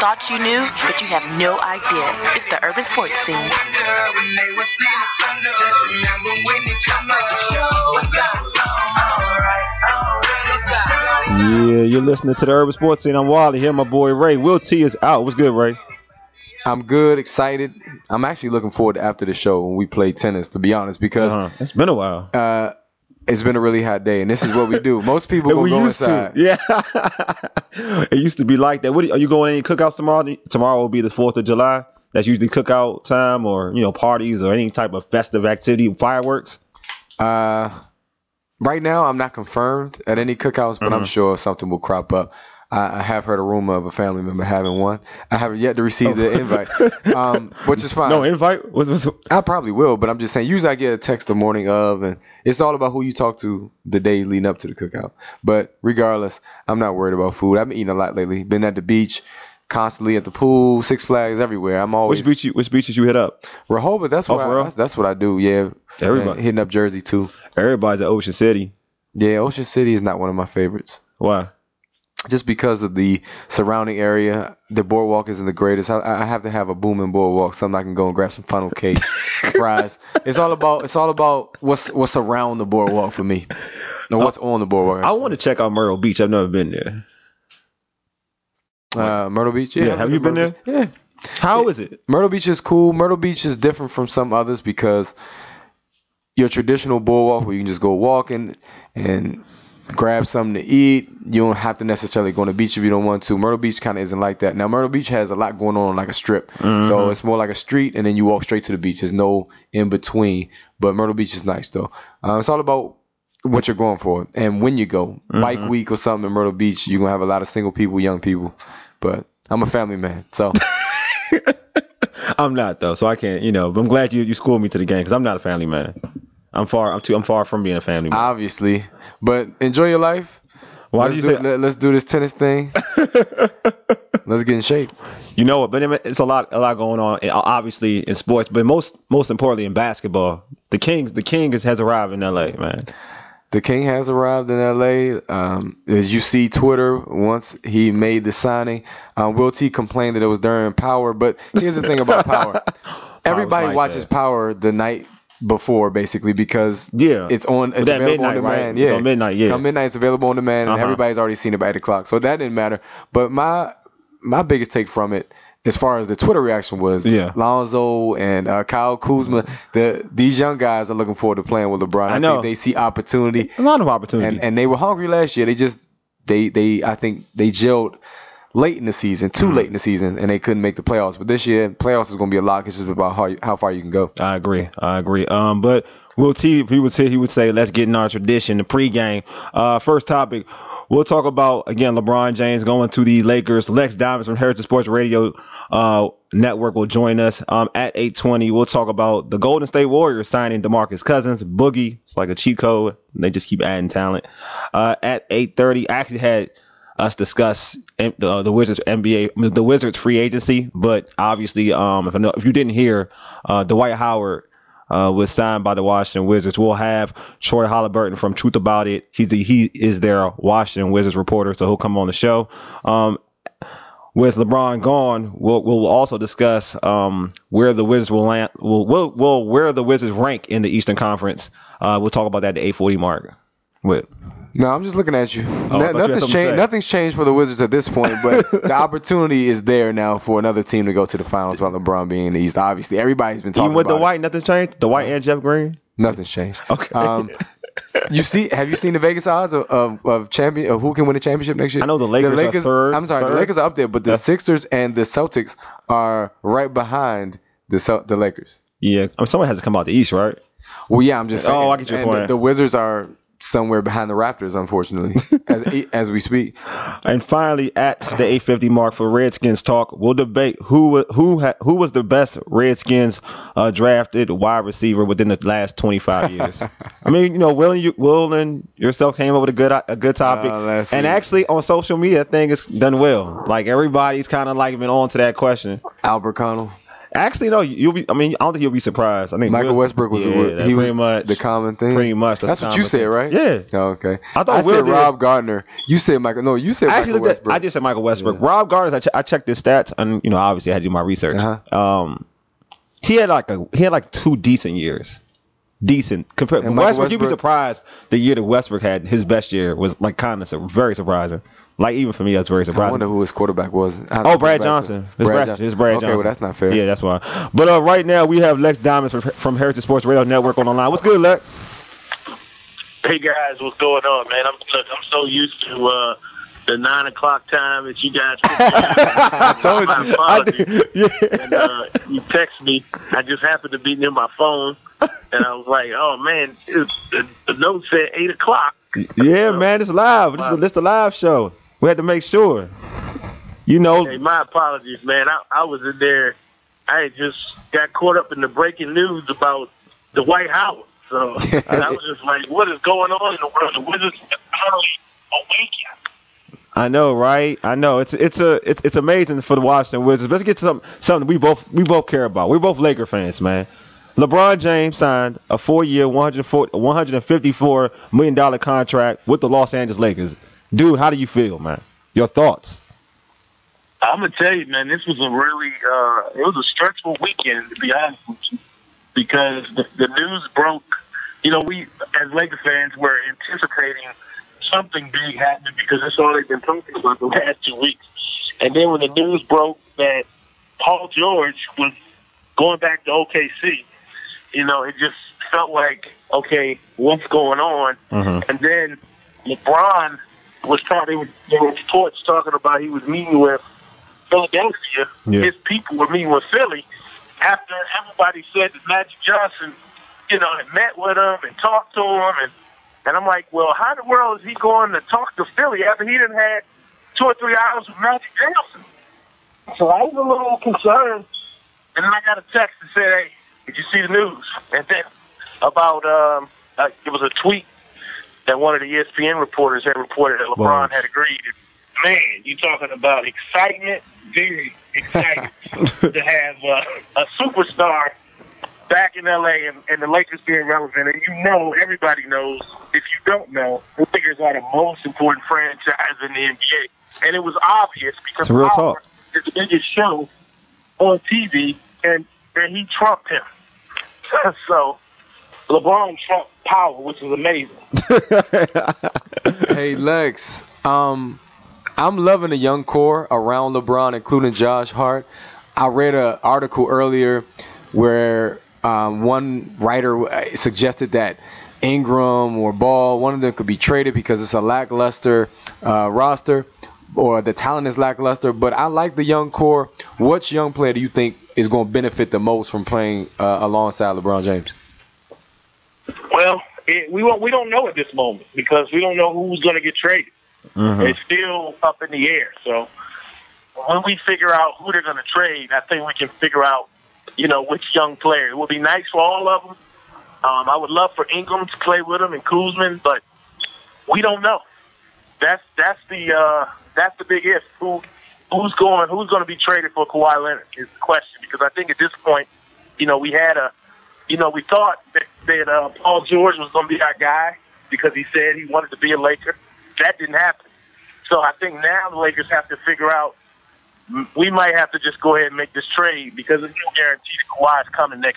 thought you knew, but you have no idea. It's the Urban Sports Scene. Yeah, you're listening to the Urban Sports Scene. I'm Wally here. My boy Ray. Will T is out. What's good, Ray? I'm good, excited. I'm actually looking forward to after the show when we play tennis, to be honest, because It's been a while. It's been a really hot day, and this is what we do. Most people go inside. Yeah. It used to be like that. Are you going to any cookouts tomorrow? Tomorrow will be the 4th of July. That's usually cookout time or, parties or any type of festive activity, fireworks. Right now, I'm not confirmed at any cookouts, but I'm sure something will crop up. I have heard a rumor of a family member having one. I haven't yet to receive the invite, which is fine. No invite? I probably will, but I'm just saying, usually I get a text the morning of, and it's all about who you talk to the days leading up to the cookout. But regardless, I'm not worried about food. I've been eating a lot lately. Been at the beach, constantly at the pool, Six Flags, everywhere. I'm always. Which beaches you hit up? Rehoboth. That's what I do. Yeah, everybody hitting up Jersey too. Everybody's at Ocean City. Yeah, Ocean City is not one of my favorites. Why? Just because of the surrounding area. The boardwalk isn't the greatest. I have to have a booming boardwalk, something I can go and grab some funnel cake, fries. It's all about what's around the boardwalk for me. No, what's on the boardwalk. I want to check out Myrtle Beach. I've never been there. Myrtle Beach? Yeah. Have you been there? Yeah. How is it? Myrtle Beach is cool. Myrtle Beach is different from some others because your traditional boardwalk where you can just go walking and grab something to eat. You don't have to necessarily go on the beach if you don't want to. Myrtle Beach kind of isn't like that. Now, Myrtle Beach has a lot going on like a strip. Mm-hmm. So it's more like a street, and then you walk straight to the beach. There's no in between. But Myrtle Beach is nice, though. It's all about what you're going for and when you go. Mm-hmm. Bike week or something in Myrtle Beach, you're going to have a lot of single people, young people. But I'm a family man, so. I'm not, though, so I can't, but I'm glad you schooled me to the game because I'm not a family man. I'm far from being a family man. Obviously. But enjoy your life. Let's do this tennis thing. Let's get in shape. You know what? But it's a lot going on. Obviously in sports, but most importantly in basketball, the King has arrived in LA, man. The King has arrived in LA. As you see, Twitter once he made the signing, Will T complained that it was during Power. But here's the thing about Power. Everybody watches Power the night before, basically, because it's available on demand. Right? It's on midnight, yeah. Come midnight, it's available on demand, and everybody's already seen it by 8 o'clock. So that didn't matter. But my biggest take from it, as far as the Twitter reaction was, Lonzo and Kyle Kuzma, these young guys are looking forward to playing with LeBron. I think they see opportunity. A lot of opportunity. And they were hungry last year. I think they gelled late in the season, too late in the season, and they couldn't make the playoffs. But this year, playoffs is going to be a lock. It's just about how far you can go. I agree. But Will T, if he was here, he would say, let's get in our tradition, the pregame. First topic, we'll talk about, again, LeBron James going to the Lakers. Lex Diamonds from Heritage Sports Radio Network will join us at 8:20. We'll talk about the Golden State Warriors signing DeMarcus Cousins. Boogie, it's like a cheat code. They just keep adding talent. At 8:30, I actually had us discuss the Wizards free agency, but obviously, if you didn't hear, Dwight Howard was signed by the Washington Wizards. We'll have Troy Halliburton from Truth About It. He is their Washington Wizards reporter, so he'll come on the show. With LeBron gone, we'll also discuss where the Wizards will land. Where the Wizards rank in the Eastern Conference. We'll talk about that at the 8:40 mark. No, I'm just looking at you. Nothing's changed for the Wizards at this point, but the opportunity is there now for another team to go to the finals while LeBron being in the East. Obviously, everybody's been talking about it. Even with Dwight, nothing's changed? Dwight and Jeff Green? Nothing's changed. Okay. Have you seen the Vegas odds of who can win the championship next year? I know the Lakers are third. I'm sorry, the Lakers are up there, but the Sixers and the Celtics are right behind the Lakers. Yeah, someone has to come out the East, right? Well, yeah, I'm just saying. Oh, I get your point. The Wizards are somewhere behind the Raptors, unfortunately, as we speak. And finally, at the 8:50 mark for Redskins talk, we'll debate who was the best Redskins drafted wide receiver within the last 25 years. I mean, Will and yourself came up with a good topic, and actually on social media, that thing is done well. Like everybody's kind of like been on to that question. Albert Connell. Actually, no. You'll be. I mean, I don't think you'll be surprised. I think Michael Westbrook was pretty much the common thing. Pretty much. That's what you said, right? Yeah. Oh, okay. I said Rob Gardner. You said Michael. No, you said Michael Westbrook. I just said Michael Westbrook. Yeah. Rob Gardner. I checked his stats, and obviously I had to do my research. Uh-huh. He had like 2 decent years. Decent compared. Westbrook, you'd be surprised. The year that Westbrook had his best year was like kind of very surprising. Like even for me, that's very surprising. I wonder who his quarterback was. Brad Johnson. It's Brad Johnson. Okay, well that's not fair. Yeah, that's why. But right now we have Lex Diamond from Heritage Sports Radio Network on the line. What's good, Lex? Hey guys, what's going on, man? I'm so used to the 9 o'clock time that you guys. I told you. And, you text me. I just happened to be near my phone, and I was like, "Oh man, the note said 8 o'clock." Yeah, man, it's live. This is the live show. We had to make sure. Hey, my apologies, man. I was in there. I had just got caught up in the breaking news about the White House. So I was just like, what is going on in the world? The Wizards are finally awakened. I know, right? I know. It's amazing for the Washington Wizards. Let's get to something we both care about. We're both Laker fans, man. LeBron James signed a 4-year, $154 million contract with the Los Angeles Lakers. Dude, how do you feel, man? Your thoughts? I'm gonna tell you, man. This was a really it was a stressful weekend, to be honest with you, because the news broke. We as Laker fans were anticipating something big happening because that's all they've been talking about the last 2 weeks. And then when the news broke that Paul George was going back to OKC, it just felt like, okay, what's going on? Mm-hmm. And then LeBron was there were reports talking about he was meeting with Philadelphia. Yeah. His people were meeting with Philly after everybody said that Magic Johnson, had met with him and talked to him. And I'm like, well, how in the world is he going to talk to Philly after he didn't had 2 or 3 hours with Magic Johnson? So I was a little concerned. And then I got a text that said, hey, did you see the news? And then about, it was a tweet that one of the ESPN reporters had reported that LeBron had agreed. Man, you talking about excitement, very excited to have a superstar back in L.A. and the Lakers being relevant. And everybody knows, if you don't know, the Lakers are the most important franchise in the NBA. And it was obvious because real talk. Is the biggest show on TV, and he trumped him. So LeBron trumped power, which is amazing. Hey, Lex, I'm loving the young core around LeBron, including Josh Hart. I read an article earlier where one writer suggested that Ingram or Ball, one of them could be traded because it's a lackluster roster or the talent is lackluster. But I like the young core. Which young player do you think is going to benefit the most from playing alongside LeBron James? Well, we don't know at this moment because we don't know who's going to get traded. Mm-hmm. It's still up in the air. So when we figure out who they're going to trade, I think we can figure out, which young player. It would be nice for all of them. I would love for Ingram to play with him and Kuzma, but we don't know. That's the big if. Who's going to be traded for Kawhi Leonard is the question, because I think at this point, we thought that Paul George was going to be our guy because he said he wanted to be a Laker. That didn't happen. So I think now the Lakers have to figure out, we might have to just go ahead and make this trade because there's no guarantee that Kawhi is coming next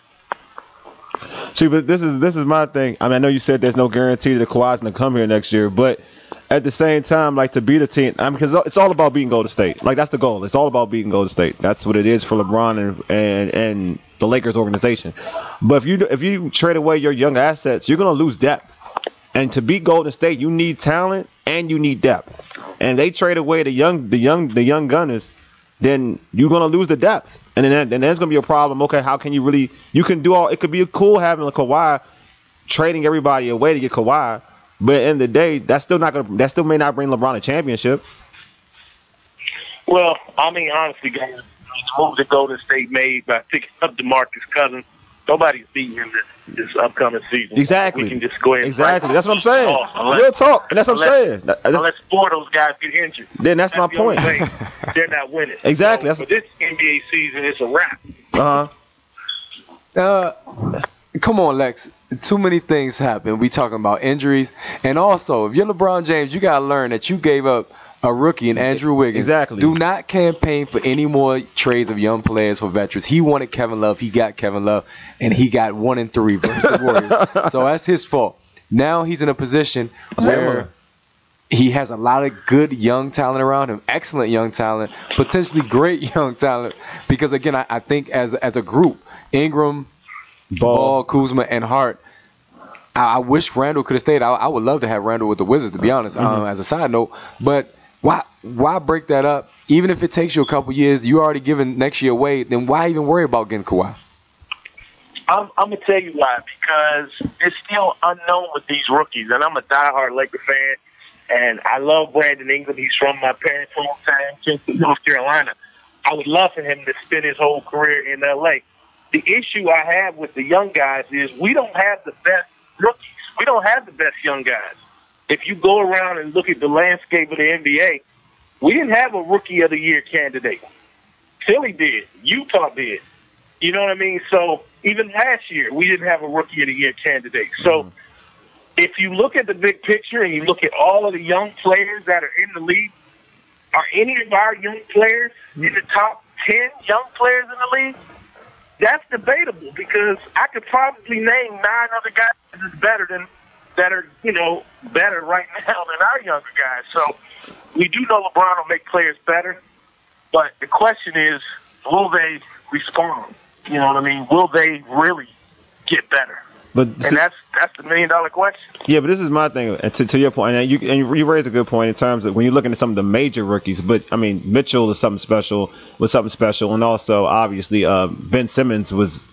year. See, but this is my thing. I mean, I know you said there's no guarantee that Kawhi's going to come here next year, but at the same time, like, to beat a team, because it's all about beating Golden State. Like, that's the goal. It's all about beating Golden State. That's what it is for LeBron and the Lakers organization. But if you trade away your young assets, you're going to lose depth. And to beat Golden State, you need talent and you need depth. And they trade away the young gunners, then you're going to lose the depth. And then there's going to be a problem. Okay, how can you can do all, it could be cool having a Kawhi, trading everybody away to get Kawhi, but at the end of the day, that still may not bring LeBron a championship. Well, I mean, honestly, guys, the move that Golden State made by picking up DeMarcus Cousins, nobody's beating him this upcoming season. Exactly. We can just go ahead. Exactly. That's what I'm saying. Real talk. And that's what I'm saying. Unless 4 of those guys get injured. Then that's my point. They're not winning. Exactly. So for this NBA season, it's a wrap. Come on, Lex. Too many things happen. We talking about injuries, and also if you're LeBron James, you gotta learn that you gave up a rookie in Andrew Wiggins. Exactly. Do not campaign for any more trades of young players for veterans. He wanted Kevin Love. He got Kevin Love, and he got 1-3 versus the Warriors. So that's his fault. Now he's in a position where he has a lot of good young talent around him, excellent young talent, potentially great young talent. Because again, I think as a group, Ingram, Ball, Kuzma, and Hart. I wish Randall could have stayed. I would love to have Randall with the Wizards, to be honest. As a side note, but why break that up? Even if it takes you a couple years, you already given next year away. Then why even worry about getting Kawhi? I'm gonna tell you why. Because it's still unknown with these rookies, and I'm a diehard Laker fan, and I love Brandon Ingram. He's from my parents' hometown, North Carolina. I would love for him to spend his whole career in L.A. The issue I have with the young guys is we don't have the best rookies. We don't have the best young guys. If you go around and look at the landscape of the NBA, we didn't have a Rookie of the Year candidate. Philly did. Utah did. You know what I mean? So even last year, we didn't have a Rookie of the Year candidate. So if you look at the big picture and you look at all of the young players that are in the league, are any of our young players in the top 10 young players in the league? That's debatable because I could probably name 9 other guys that's better that are better right now than our younger guys. So we do know LeBron will make players better, but the question is, will they respond? You know what I mean? Will they really get better? And that's the $1 million question. Yeah, but this is my thing. To your point, and you raised a good point in terms of when you're looking at some of the major rookies. But I mean, Mitchell is something special, and also obviously Ben Simmons is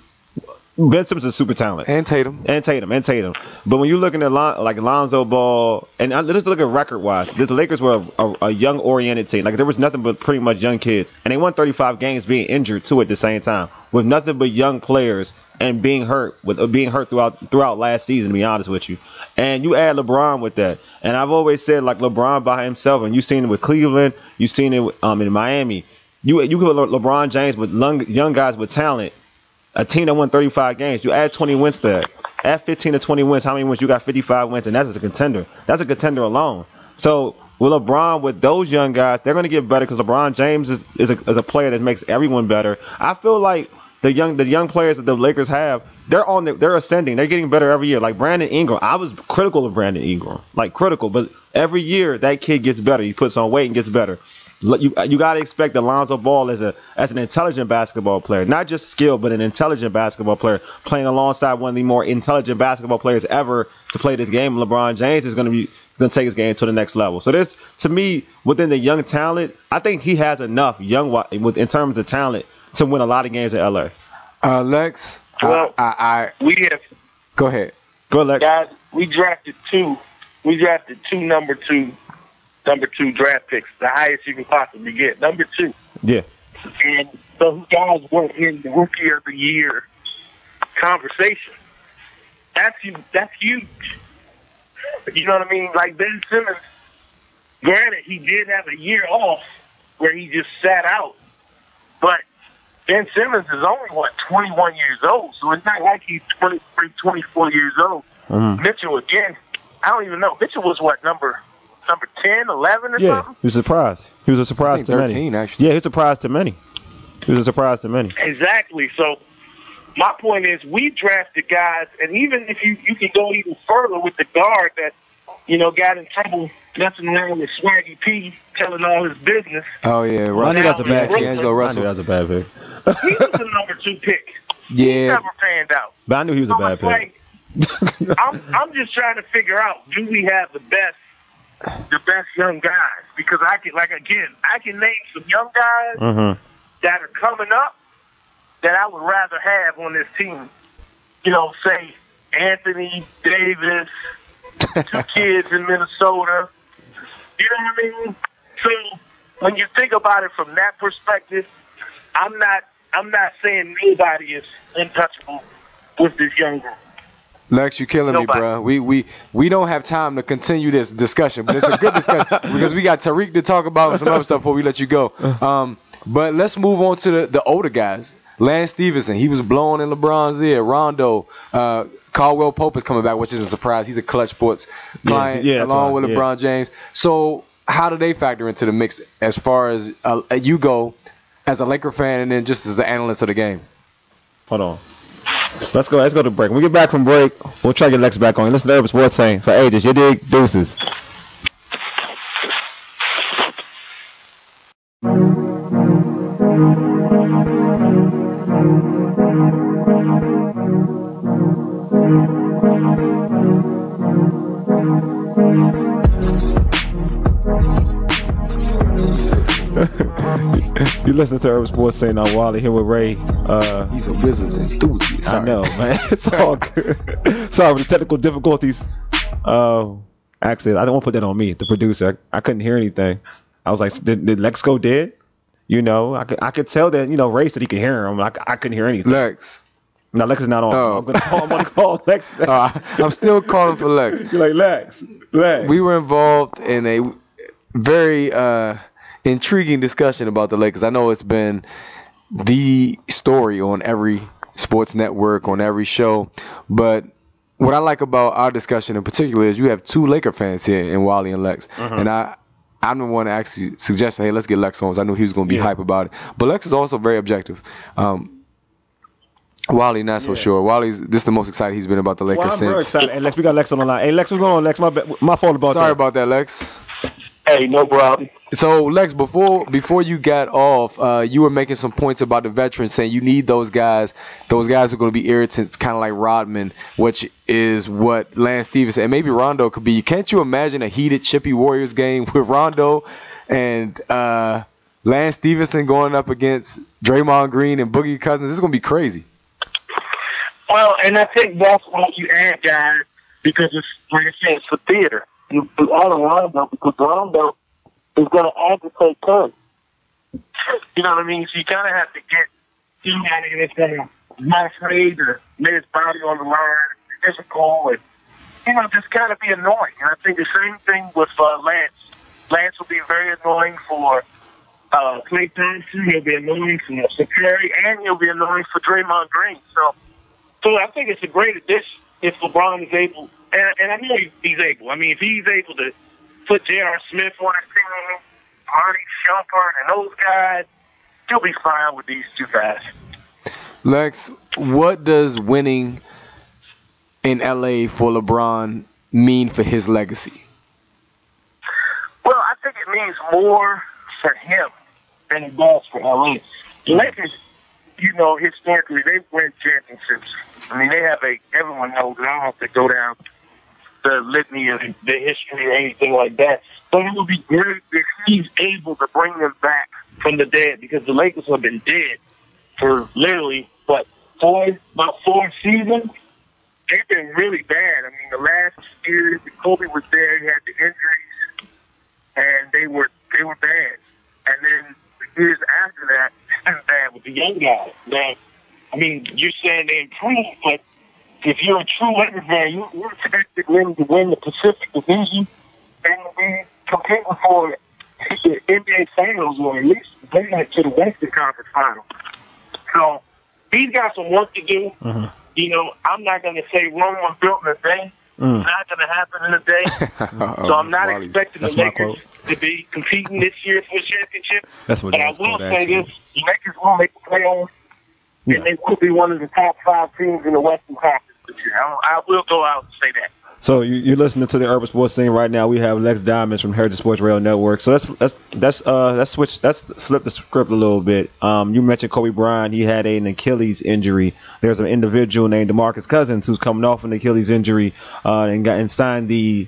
a super talent, and Tatum. But when you're looking at like Lonzo Ball, and let's look at record-wise, the Lakers were a young-oriented team. Like there was nothing but pretty much young kids, and they won 35 games being injured too at the same time, with nothing but young players and being hurt throughout last season. To be honest with you, and you add LeBron with that, and I've always said like LeBron by himself, and you've seen it with Cleveland, you've seen it in Miami. You put LeBron James with young guys with talent. A team that won 35 games, you add 20 wins to that. Add 15 to 20 wins. How many wins? You got 55 wins, and that's a contender. That's a contender alone. So with LeBron, with those young guys, they're going to get better because LeBron James is a player that makes everyone better. I feel like the young players that the Lakers have, they're ascending. They're getting better every year. Like Brandon Ingram, I was critical of Brandon Ingram, but every year that kid gets better. He puts on weight and gets better. You got to expect Alonzo Ball as an intelligent basketball player, not just skill, but an intelligent basketball player, playing alongside one of the more intelligent basketball players ever to play this game. LeBron James is going to take his game to the next level. So this, to me, within the young talent, I think he has enough in terms of talent to win a lot of games in LA. Lex, well, we have. Go ahead. Go, Lex. Guys, we drafted two. We drafted two number two draft picks, the highest you can possibly get. Number 2. Yeah. And those guys weren't in the Rookie of the Year conversation. That's huge. You know what I mean? Like Ben Simmons, granted, he did have a year off where he just sat out. But Ben Simmons is only, 21 years old. So it's not like he's 23, 24 years old. Mm-hmm. Mitchell, again, I don't even know. Mitchell was number 10, 11 or something? He was surprised. He was a surprise to 13, many. Actually. Yeah, he was a surprise to many. Exactly. So my point is we drafted guys, and even if you can go even further with the guard that, got in trouble messing around with Swaggy P, telling all his business. Oh, yeah. I knew that's a bad pick. Angelo Russell. I knew that was a bad pick. He was the number 2 pick. Yeah. He never panned out. But I knew he was a bad pick. I'm just trying to figure out, do we have the best young guys? Because I can name some young guys that are coming up that I would rather have on this team. Say Anthony Davis, 2 kids in Minnesota. You know what I mean? So when you think about it from that perspective, I'm not saying nobody is untouchable with this young group. Lex, you're killing me, bro. We don't have time to continue this discussion, but it's a good discussion because we got Tariq to talk about some other stuff before we let you go. But let's move on to the older guys. Lance Stevenson, he was blowing in LeBron's ear. Rondo, Caldwell Pope is coming back, which is a surprise. He's a Clutch Sports client along with LeBron James. So how do they factor into the mix as far as you go as a Laker fan and then just as an analyst of the game? Hold on. Let's go to break. When we get back from break, we'll try to get Lex back on. Listen to Urban Sports saying for ages. You dig? Deuces. You listen to Urban Sports saying on Wally here with Ray. He's a Wizards enthusiast. I know, man. It's all good. Sorry for the technical difficulties. Actually, I don't want to put that on me, the producer. I couldn't hear anything. I was like, did Lex go dead? You know, I could tell that, Ray said he could hear him. I couldn't hear anything. Lex. No, Lex is not on. Oh. I'm going to call Lex. I'm still calling for Lex. You're like, Lex. We were involved in a very intriguing discussion about the Lakers. I know it's been the story on every sports network, on every show, but what I like about our discussion in particular is you have two Laker fans here in Wally and Lex, and I'm the one that actually suggested, hey, let's get Lex on. I knew he was going to be hype about it, but Lex is also very objective. Wally not so sure. This is the most excited he's been about the Lakers since. I'm very excited. Hey, Lex, we got Lex on the line. Hey, Lex, what's going on, Lex? My fault about that. Sorry about that, Lex. Hey, no problem. So, Lex, before you got off, you were making some points about the veterans, saying you need those guys. Those guys are going to be irritants, kind of like Rodman, which is what Lance Stevenson and maybe Rondo could be. Can't you imagine a heated, chippy Warriors game with Rondo and Lance Stevenson going up against Draymond Green and Boogie Cousins? This is going to be crazy. Well, and I think that's why you add guys, because it's, like I said, it's for theater. You add a Rondo because Rondo is going to agitate Curry. You know what I mean? So you kind of have to get somebody that's going to not afraid to lay his body on the line, physical, and, just kind of be annoying. And I think the same thing with Lance. Lance will be very annoying for Klay Thompson. He'll be annoying for Curry, and he'll be annoying for Draymond Green. So I think it's a great addition if LeBron is able, and I know he's able. I mean, if he's able to put J.R. Smith on his team, Marty Shumpert, and those guys, he'll be fine with these two guys. Lex, what does winning in L.A. for LeBron mean for his legacy? Well, I think it means more for him than it does for L.A. The Lakers, historically, they win championships. I mean, they have everyone knows, and I don't have to go down the litany of the history or anything like that. But it would be great if he's able to bring them back from the dead, because the Lakers have been dead for literally, about 4 seasons. They've been really bad. I mean, the last year, Kobe was there, he had the injuries, and they were bad. And then the years after that, it was bad with the young guys. Now, I mean, you're saying they improved, but if you're a true Lakers fan, you expected them to win the Pacific Division and be competing for the NBA Finals, or at least bring that to the Western Conference Finals. So he's got some work to do. Mm-hmm. I'm not going to say Rome was built in a day. It's not going to happen in a day. So I'm not expecting the Lakers to be competing this year for a championship. That's what. But I will say this: the Lakers will make the playoffs. Yeah. And they could be one of the top 5 teams in the Western Conference this year. I will go out and say that. So you're listening to the Urban Sports Scene right now. We have Lex Diamonds from Heritage Sports Radio Network. So let's flip the script a little bit. You mentioned Kobe Bryant. He had an Achilles injury. There's an individual named DeMarcus Cousins who's coming off an Achilles injury and signed the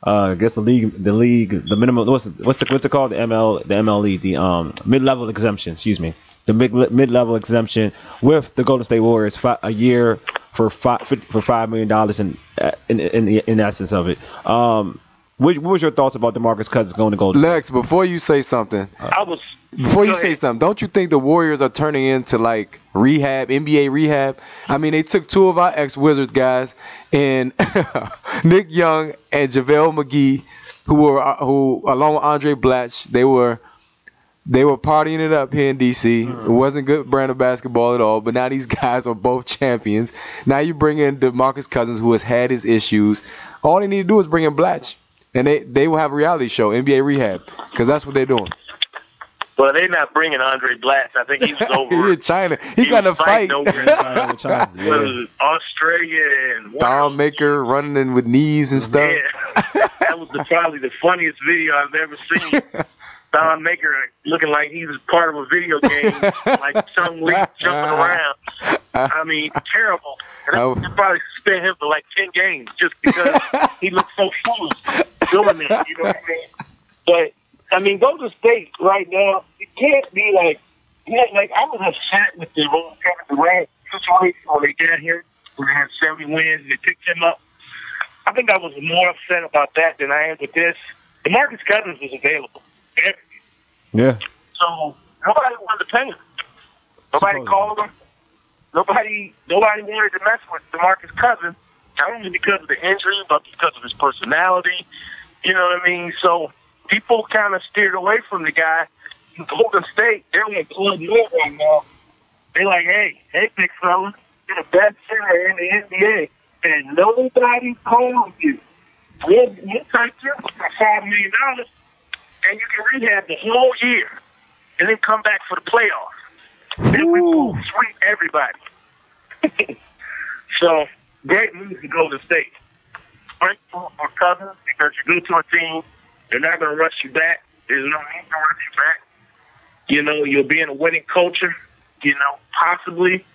minimum what's it called, the MLE, the mid-level exemption. Excuse me. The mid-level exemption with the Golden State Warriors a year for $5 million in essence of it. What was your thoughts about DeMarcus Cousins going to Golden State? Lex, before you say something, don't you think the Warriors are turning into like rehab, NBA rehab? I mean, they took 2 of our ex-Wizards guys, and Nick Young and JaVale McGee, who along with Andre Blatch, they were They were partying it up here in D.C. It wasn't good brand of basketball at all, but now these guys are both champions. Now you bring in DeMarcus Cousins, who has had his issues. All they need to do is bring in Blatch, and they will have a reality show, NBA Rehab, because that's what they're doing. Well, they're not bringing Andre Blatch. I think he was over. He in China. He got to fight. Over in China. with Australia and Thon Maker running in with knees and stuff. Yeah. That was probably the funniest video I've ever seen. Thon Maker looking like he was part of a video game, like Chung Lee jumping around. I mean, terrible. And they probably suspend him for like 10 games just because he looked so foolish doing that. You know what I mean? But I mean, Golden State right now, it can't be like, like I was upset with the whole Kevin Durant situation when they got here, when they had 70 wins and they picked him up. I think I was more upset about that than I am with this. DeMarcus Cousins was available. Yeah. So nobody wanted to pay him. Nobody called him. Nobody wanted to mess with DeMarcus Cousins, not only because of the injury, but because of his personality. You know what I mean? So people kind of steered away from the guy. Golden State, they're like club move right now. They're like, hey, big fella, you're the best center in the NBA, and nobody calls you. We'll take you for $5 million, and you can rehab the whole year, and then come back for the playoffs. Then we will sweep everybody. So, great move to Golden State. Great move for Cousins because you go to a team, they're not going to rush you back. There's no need to rush you back. You know, you'll be in a winning culture. You know, possibly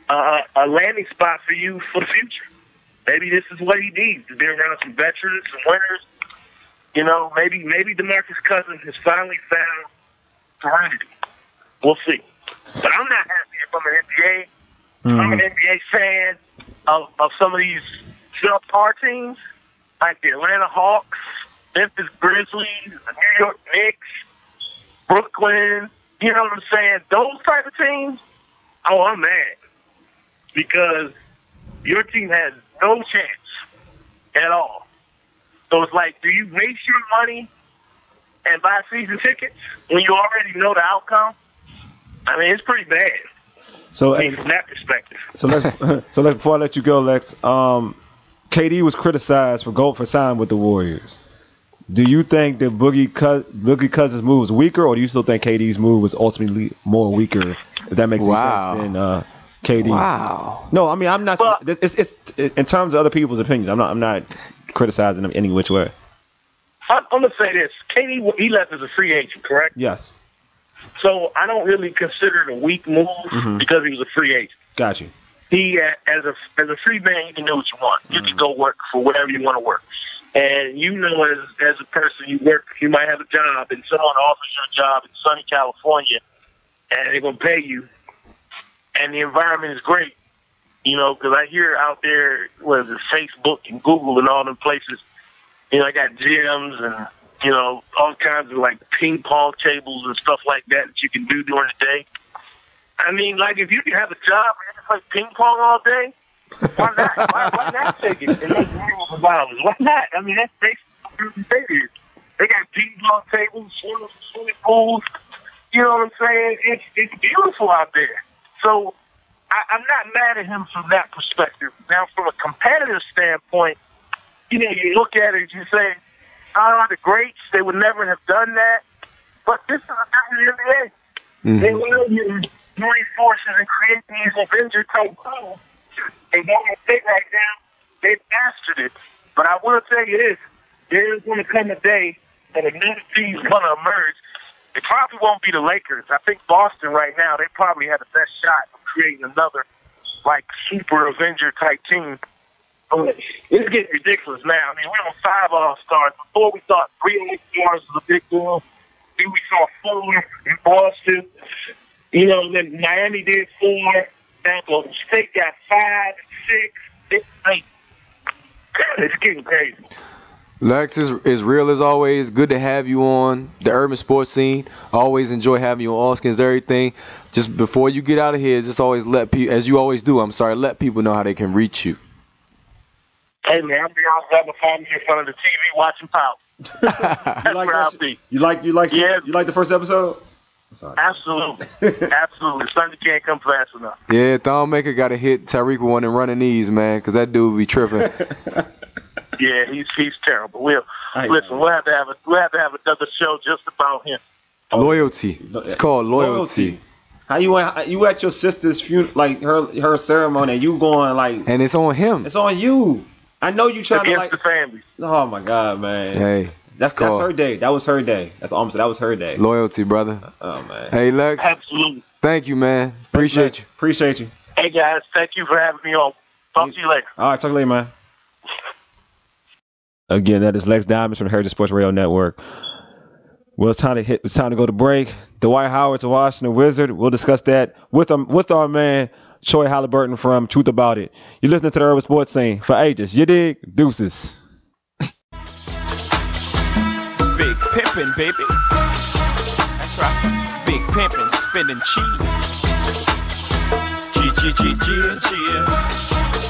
a landing spot for you for the future. Maybe this is what he needs to be around some veterans, some winners. You know, maybe DeMarcus Cousins has finally found serenity. We'll see. But I'm not happy if I'm an NBA. I'm an NBA fan of some of these subpar teams, like the Atlanta Hawks, Memphis Grizzlies, the New York Knicks, Brooklyn. You know what I'm saying? Those type of teams, oh, I'm mad. Because your team has no chance at all. So it's like, do you waste your money and buy season tickets when you already know the outcome? I mean, it's pretty bad. So from that perspective. So before I let you go, Lex, KD was criticized for signing with the Warriors. Do you think that Boogie Cousins' move was weaker, or do you still think KD's move was ultimately more weaker? If that makes any sense, than KD. Wow. No, I mean I'm not. Well, it's in terms of other people's opinions. I'm not criticizing them any which way. I'm gonna say this: KD, he left as a free agent, correct? Yes. So I don't really consider it a weak move because he was a free agent. Got you. He, as a free man, you can do what you want. You can go work for whatever you want to work. And you know, as a person, you might have a job, and someone offers you a job in sunny California, and they're gonna pay you, and the environment is great. You know, because I hear out there, whether it's Facebook and Google and all them places, you know, I got gyms and, you know, all kinds of like ping pong tables and stuff like that you can do during the day. I mean, like if you can have a job where you can play ping pong all day, why not? Why not take it and make millions of dollars? Why not? I mean, that's basically what they did. They got ping pong tables, swimming pools. You know what I'm saying? It's beautiful out there. So I'm not mad at him from that perspective. Now, from a competitive standpoint, you know, you look at it, you say, the greats, they would never have done that. But this is a different NBA. Mm-hmm. They will use join forces and create these Avenger-type tools. And Golden State right now, they've mastered it. But I will tell you this, there is going to come a day that another team is going to emerge. It probably won't be the Lakers. I think Boston right now, they probably have the best shot of creating another, like, super Avenger-type team. It's getting ridiculous now. I mean, we're on 5 All-Stars. Before we thought 3 All-Stars was a big deal. Then we saw 4 in Boston. You know, then Miami did 4. Then Golden State got 5, 6. It's getting crazy. Lex is real as always. Good to have you on the urban sports scene. Always enjoy having you on All Skins Everything. Just before you get out of here, just always let people, as you always do, let people know how they can reach you. Hey man, I'll be out there to find me in front of the TV watching Power. That's where I'll be. You like the first episode? Absolutely. Sunday can't come fast enough. Yeah, Thonmaker got to hit Tyreek with one and running knees, man, because that dude be tripping. Yeah, he's terrible. We'll have to have another show just about him. Loyalty. It's called loyalty. How you at your sister's funeral, like her ceremony, and you going like, and it's on him. It's on you. I know you trying against to the family. Oh my God, man. Hey, that's her day. That was her day. That's almost that was her day. Loyalty, brother. Oh man. Hey Lex. Absolutely. Thank you, man. Appreciate you. Hey guys, thank you for having me on. Talk to you later. All right, talk later, man. Again, that is Lex Diamonds from the Heritage Sports Radio Network. Well, it's time to go to break. Dwight Howard's a Washington Wizard. We'll discuss that with our man Troy Halliburton from Truth About It. You're listening to the Urban Sports Scene for ages. You dig? Deuces. Big pimpin', baby. That's right. Big pimpin', spinning cheese. G.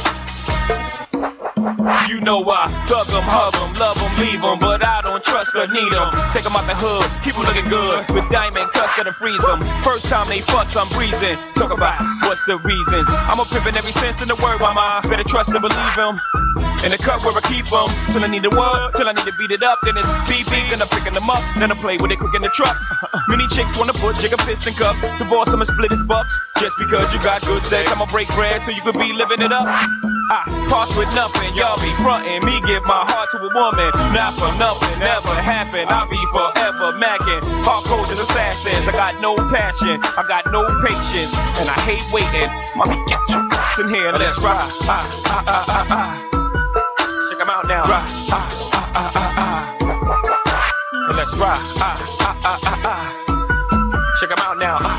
You know I thug 'em, hug 'em, love 'em, leave 'em, but I don't trust or need 'em. Take 'em out the hood, keep 'em looking good, with diamond cuts that'll freeze 'em. First time they fuss, I'm breezing. Talk about what's the reasons. I'm a pimpin' every sense in the word, mama. Better trust and believe 'em. In the cup where I keep 'em, till I need the word, till I need to beat it up. Then it's beep, then I'm picking 'em up, then I play with it quick in the truck. Many chicks wanna put Jigga piston cuffs. Divorce 'em and split his bucks. Just because you got good sex, I'ma break bread so you could be living it up. I pass with nothing, y'all be frontin'. Me give my heart to a woman, not for nothing, never happen. I'll be forever macking. Hardcore as assassins, I got no passion, I got no patience, and I hate waiting. Mommy, get your ass in here, let's ride. Check 'em out now. Let's ride. Check 'em out now.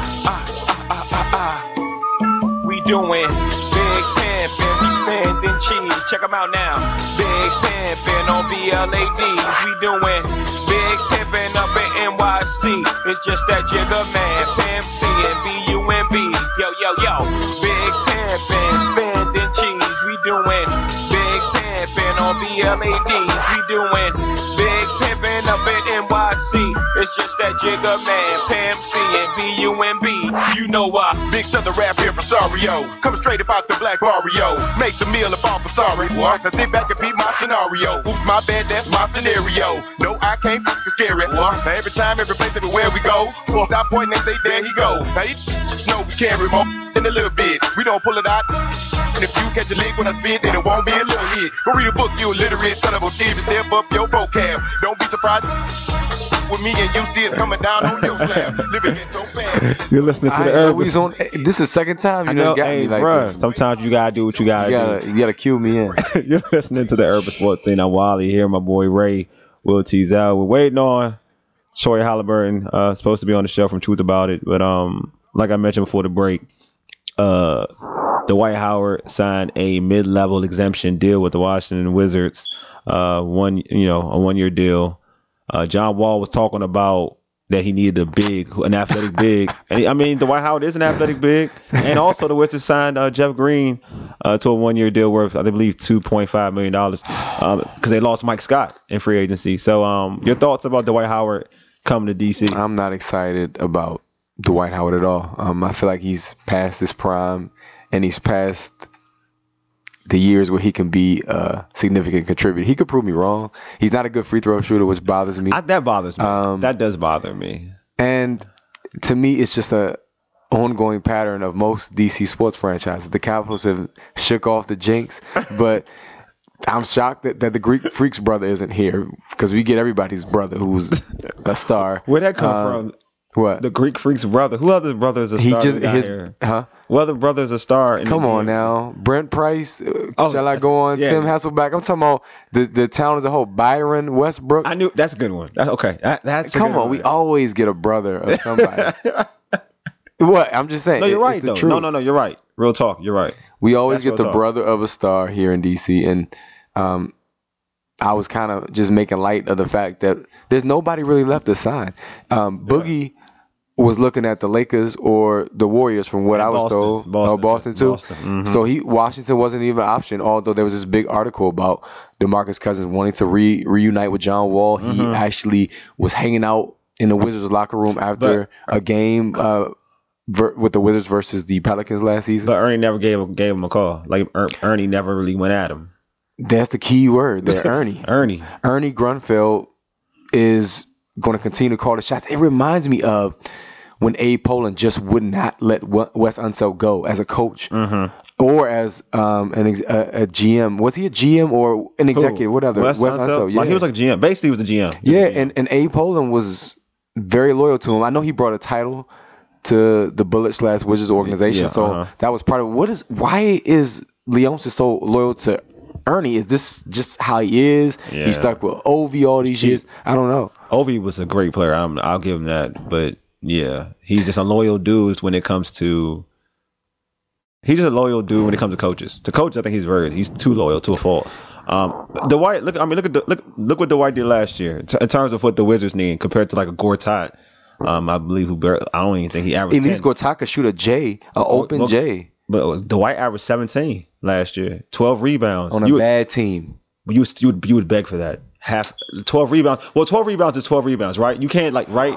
We doing big pimpin', we spendin' cheese. Check 'em out now. Big pimpin' on BLADs. We doing big pimpin' up in NYC. It's just that Jigga man, Pimp C and BUMB. Yo. Big pimpin', spendin' cheese. We doing big pimpin' on BLADs. We doing big pimpin' up in NYC. It's just that Jigga man, Pimp C and BUMB. You know why? Big Southern rap here from Sario. Coming straight about the black barrio. Makes a meal of all for sorry. Now sit back and beat my scenario. Oops, my bad, that's my scenario. No, I can't scare it. Now every time, every place, everywhere we go, stop pointing and say, there he go. Now you know we carry more than a little bit. We don't pull it out. And if you catch a lick when I spit, then it won't be a little hit. Go read a book, you illiterate son of a bitch, and step up your vocab. Don't be surprised with me and you see it coming down on your slab. Living it so fast. You're listening to the Urban. This is the second time you done got me like bruh, this. sometimes you gotta do what you gotta do. You gotta cue me in. You're listening to the Urban Sports Scene. I'm Wally here. My boy Ray will tease out. We're waiting on Troy Halliburton, supposed to be on the show from Truth About It, but like I mentioned before the break, Dwight Howard signed a mid-level exemption deal with the Washington Wizards, a one-year deal. John Wall was talking about that he needed an athletic big. And I mean, Dwight Howard is an athletic big. And also the Wizards signed Jeff Green to a one-year deal worth, I believe, $2.5 million because they lost Mike Scott in free agency. So your thoughts about Dwight Howard coming to D.C.? I'm not excited about Dwight Howard at all. I feel like he's past his prime and he's past the years where he can be a significant contributor. He could prove me wrong. He's not a good free throw shooter, which bothers me. That bothers me. That does bother me. And to me, it's just a ongoing pattern of most DC sports franchises. The Capitals have shook off the jinx, but I'm shocked that the Greek Freaks brother isn't here because we get everybody's brother who's a star. Where'd that come from? What? The Greek Freaks brother. Who other brother is a star? What other brother is a star? Come on now. Brent Price. Shall I go on? Yeah. Tim Hasselback. I'm talking about the town as a whole. Byron Westbrook. I knew that's a good one. That's okay. That's come on. We always get a brother of somebody. What? I'm just saying. No, you're right though. No, you're right. Real talk. You're right. We always get the brother of a star here in DC, and I was kind of just making light of the fact that there's nobody really left to sign. Boogie was looking at the Lakers or the Warriors from what I was told. Boston too. Mm-hmm. So Washington wasn't even an option, although there was this big article about DeMarcus Cousins wanting to reunite with John Wall. Mm-hmm. He actually was hanging out in the Wizards locker room after a game with the Wizards versus the Pelicans last season. But Ernie never gave him a call. Like Ernie never really went at him. That's the key word there, Ernie. Ernie Grunfeld is going to continue to call the shots. It reminds me of when Abe Pollin just would not let Wes Unseld go as a coach or as a GM. Was he a GM or an executive? What other? Wes Unseld. Yeah. Like he was like GM. Basically, he was the GM. Yeah, and Abe Pollin was very loyal to him. I know he brought a title to the Bullets/Wizards organization, so that was part of it. Why is Leonsis so loyal to Ernie? Is this just how he is? Yeah. He stuck with Ovi all these years. I don't know. Ovi was a great player. I'll give him that. But yeah, he's just a loyal dude when it comes to. He's just a loyal dude when it comes to coaches. To coaches, I think he's too loyal to a fault. Dwight, look what Dwight did last year in terms of what the Wizards need compared to like a Gortat. I believe I don't even think he averaged. At least Gortat could shoot a J, an open J. But Dwight averaged 17 last year, 12 rebounds on a bad team. You would beg for that. 12 rebounds. Well, 12 rebounds is 12 rebounds, right? You can't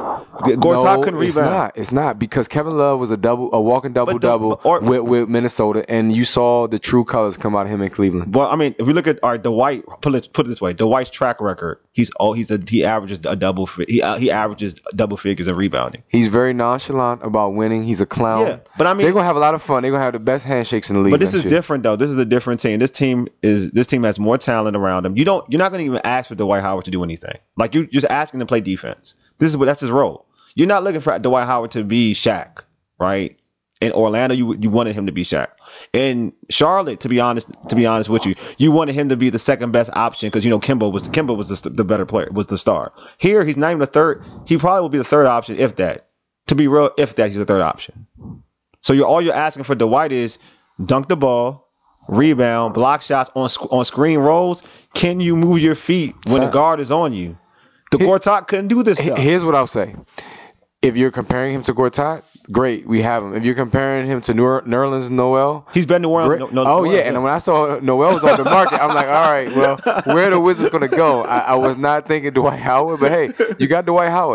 Gortat couldn't rebound. It's not because Kevin Love was a walking double with Minnesota, and you saw the true colors come out of him in Cleveland. Well, I mean, if we look at Dwight, put it this way, Dwight's track record, he averages he averages double figures in rebounding. He's very nonchalant about winning. He's a clown. Yeah, but I mean, they're gonna have a lot of fun. They're gonna have the best handshakes in the league. But this is different though. This is a different team. This team has more talent around them. You're not gonna even ask for Dwight Howard to do anything. Like you're just asking to play defense. That's his role. You're not looking for Dwight Howard to be Shaq, right? In Orlando, you wanted him to be Shaq. In Charlotte, to be honest with you, you wanted him to be the second best option because Kimba was the better player, was the star. Here, he's not even the third. He probably will be the third option, if that. To be real, if that, he's the third option. So all you're asking for Dwight is dunk the ball, rebound, block shots on screen rolls. Can you move your feet when the guard is on you? Gortat couldn't do this stuff. Here's what I'll say. If you're comparing him to Gortat, great, we have him. If you're comparing him to Nerlens Noel, he's been New Orleans. And when I saw Noel was on the market, I'm like, all right, well, where are the Wizards going to go? I was not thinking Dwight Howard, but hey, you got Dwight Howard.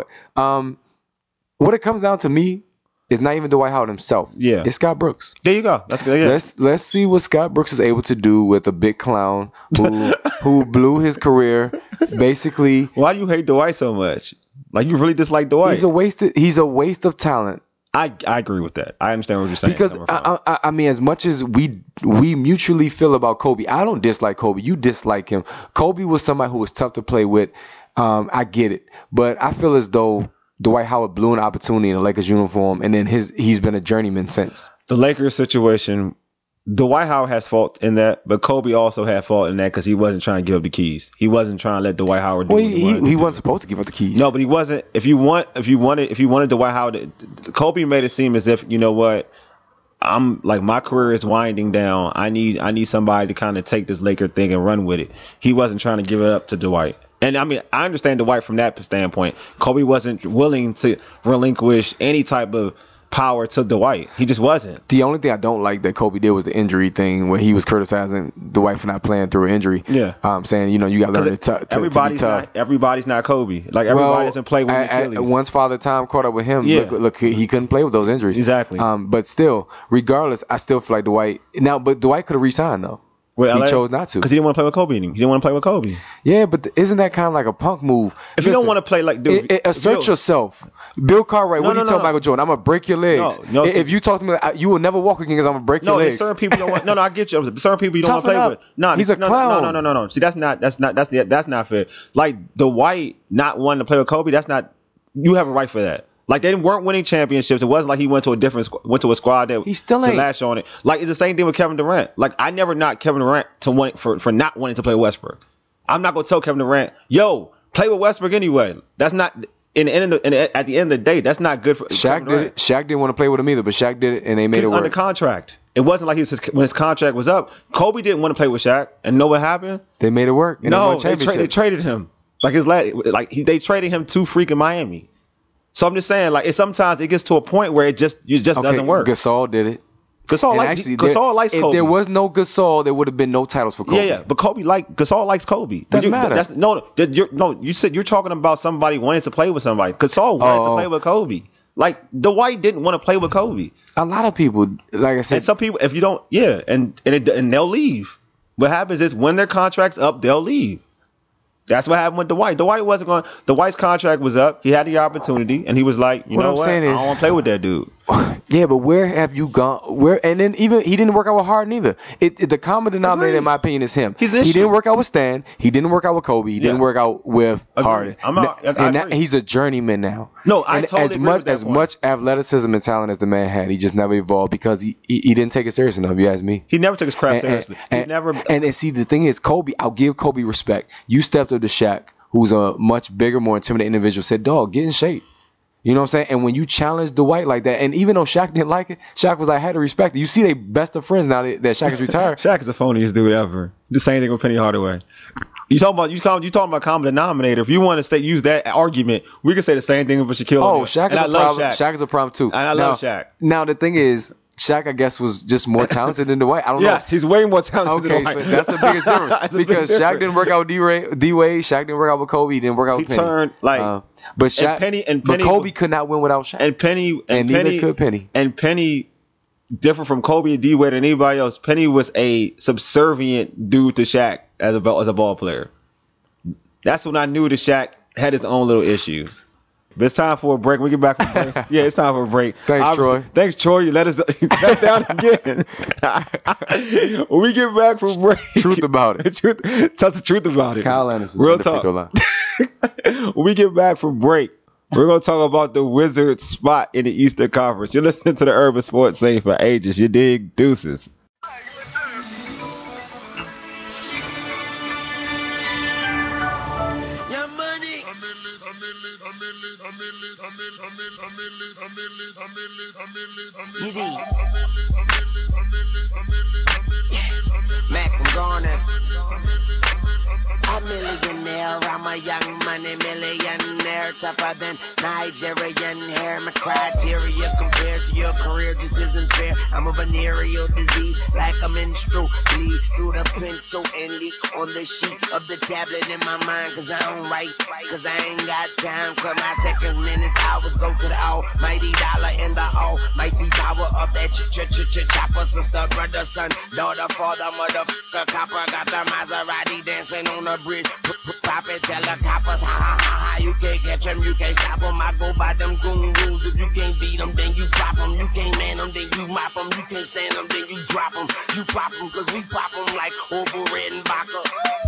What it comes down to me is not even Dwight Howard himself. Yeah, it's Scott Brooks. There you go. That's good. Yeah. Let's see what Scott Brooks is able to do with a big clown who blew his career. Basically, why do you hate Dwight so much? Like you really dislike Dwight? He's a waste of talent. I agree with that. I understand what you're saying. Because I mean, as much as we mutually feel about Kobe, I don't dislike Kobe. You dislike him. Kobe was somebody who was tough to play with. I get it, but I feel as though Dwight Howard blew an opportunity in the Lakers uniform, and then he's been a journeyman since. The Lakers situation, Dwight Howard has fault in that, but Kobe also had fault in that because he wasn't trying to give up the keys. He wasn't trying to let Dwight Howard do what he wasn't supposed to give up the keys. No, but he wasn't. If you wanted Dwight Howard, Kobe made it seem as if, you know what, I'm like, my career is winding down. I need somebody to kind of take this Laker thing and run with it. He wasn't trying to give it up to Dwight. And I mean, I understand Dwight from that standpoint. Kobe wasn't willing to relinquish any type of power to Dwight. He just wasn't. The only thing I don't like that Kobe did was the injury thing, where he was criticizing Dwight for not playing through an injury. Yeah. Saying, you got to learn to be tough. Everybody's not Kobe. Like, everybody doesn't play with Achilles. Once Father Time caught up with him, look, he couldn't play with those injuries. Exactly. But still, regardless, I still feel like Dwight. But Dwight could have re-signed, though. Well, he chose not to. Because he didn't want to play with Kobe anymore. He didn't want to play with Kobe. Yeah, but isn't that kind of like a punk move? If you don't want to play like... Dude, assert yourself. Bill Cartwright, what do you tell Michael Jordan? I'm going to break your legs. No, if you talk to me, you will never walk again because I'm going to break your legs. Certain people don't want... No, I get you. Certain people you don't want to play with. No, he's a clown. No. See, that's not fair. Like, the White not wanting to play with Kobe, that's not... You have a right for that. Like, they weren't winning championships. It wasn't like he went to a squad that he still ain't. To latch on it. Like, it's the same thing with Kevin Durant. Like, I never knocked Kevin Durant for not wanting to play Westbrook. I'm not gonna tell Kevin Durant, yo, play with Westbrook anyway. That's not at the end of the day. That's not good for Shaq. Did it. Shaq didn't want to play with him either, but Shaq did it, and they made it work. Under contract. It wasn't like when his contract was up. Kobe didn't want to play with Shaq, and know what happened? They made it work. No, they traded him. They traded him to freaking Miami. So I'm just saying, like, sometimes it gets to a point where it just doesn't work. Gasol did it. Gasol likes Kobe. If there was no Gasol, there would have been no titles for Kobe. Yeah, but Gasol likes Kobe. Doesn't matter. You said you're talking about somebody wanting to play with somebody. Gasol wanted to play with Kobe. Like Dwight didn't want to play with Kobe. A lot of people, like I said, and some people, if you don't, and they'll leave. What happens is when their contract's up, they'll leave. That's what happened with Dwight. Dwight's contract was up. He had the opportunity, and he was like, you know what? I don't want to play with that dude. Yeah, but where have you gone? And then even he didn't work out with Harden either. The common denominator, in my opinion, is him. He didn't work out with Stan. He didn't work out with Kobe. He didn't work out with Harden. He's a journeyman now. No, I totally agree with that as much athleticism and talent as the man had, he just never evolved because he didn't take it serious enough. You ask me. He never took his craft seriously. And see, the thing is, Kobe. I'll give Kobe respect. You stepped up to Shaq, who's a much bigger, more intimidating individual. Said, "Dog, get in shape." You know what I'm saying? And when you challenge Dwight like that, and even though Shaq didn't like it, Shaq was like, I had to respect it. You see, they best of friends now that Shaq is retired. Shaq is the phoniest dude ever. The same thing with Penny Hardaway. You talking about common denominator. If you want to use that argument, we can say the same thing with Shaquille O'Neal. Shaq is a problem. Shaq is a problem too. And I love Shaq. Now the thing is, Shaq, I guess, was just more talented than Dwight. I don't know. Yes, he's way more talented than Dwight. Okay, so that's the biggest difference. Because Shaq didn't work out with D-Wade. Shaq didn't work out with Kobe. He didn't work out with Penny. He turned, but Shaq, but Kobe could not win without Shaq. And neither could Penny. And Penny, different from Kobe and D-Wade and anybody else, Penny was a subservient dude to Shaq as a ball player. That's when I knew that Shaq had his own little issues. But it's time for a break. When we get back from break. Yeah, it's time for a break. Thanks, Troy. You let us down again. When we get back from break. Truth about it. Tell us the truth about it. Kyle Anderson. Real talk. When we get back from break, we're going to talk about the Wizards' spot in the Eastern Conference. You're listening to the Urban Sports Scene for ages. You dig? Deuces. Mac, I'm gonna. A millionaire, I'm a young money millionaire, tougher than Nigerian hair. My criteria compared to your career just isn't fair. I'm a venereal disease, like a menstrual bleed through the pencil and leak on the sheet of the tablet in my mind. Cause I don't write, cause I ain't got time. Cause my seconds, minutes, hours go to the almighty dollar and the almighty power of that chopper. Sister, brother, son, daughter, father, motherfucker, copper. Got the Maserati dancing on the bridge. Pop it, tell the coppers, ha ha ha ha. You can't catch them, you can't stop them. I go by them goon rules. If you can't beat them, then you drop them. You can't man them, then you mop them. You can't stand them, then you drop them. You pop them, cause we pop them like Orville Redenbacher.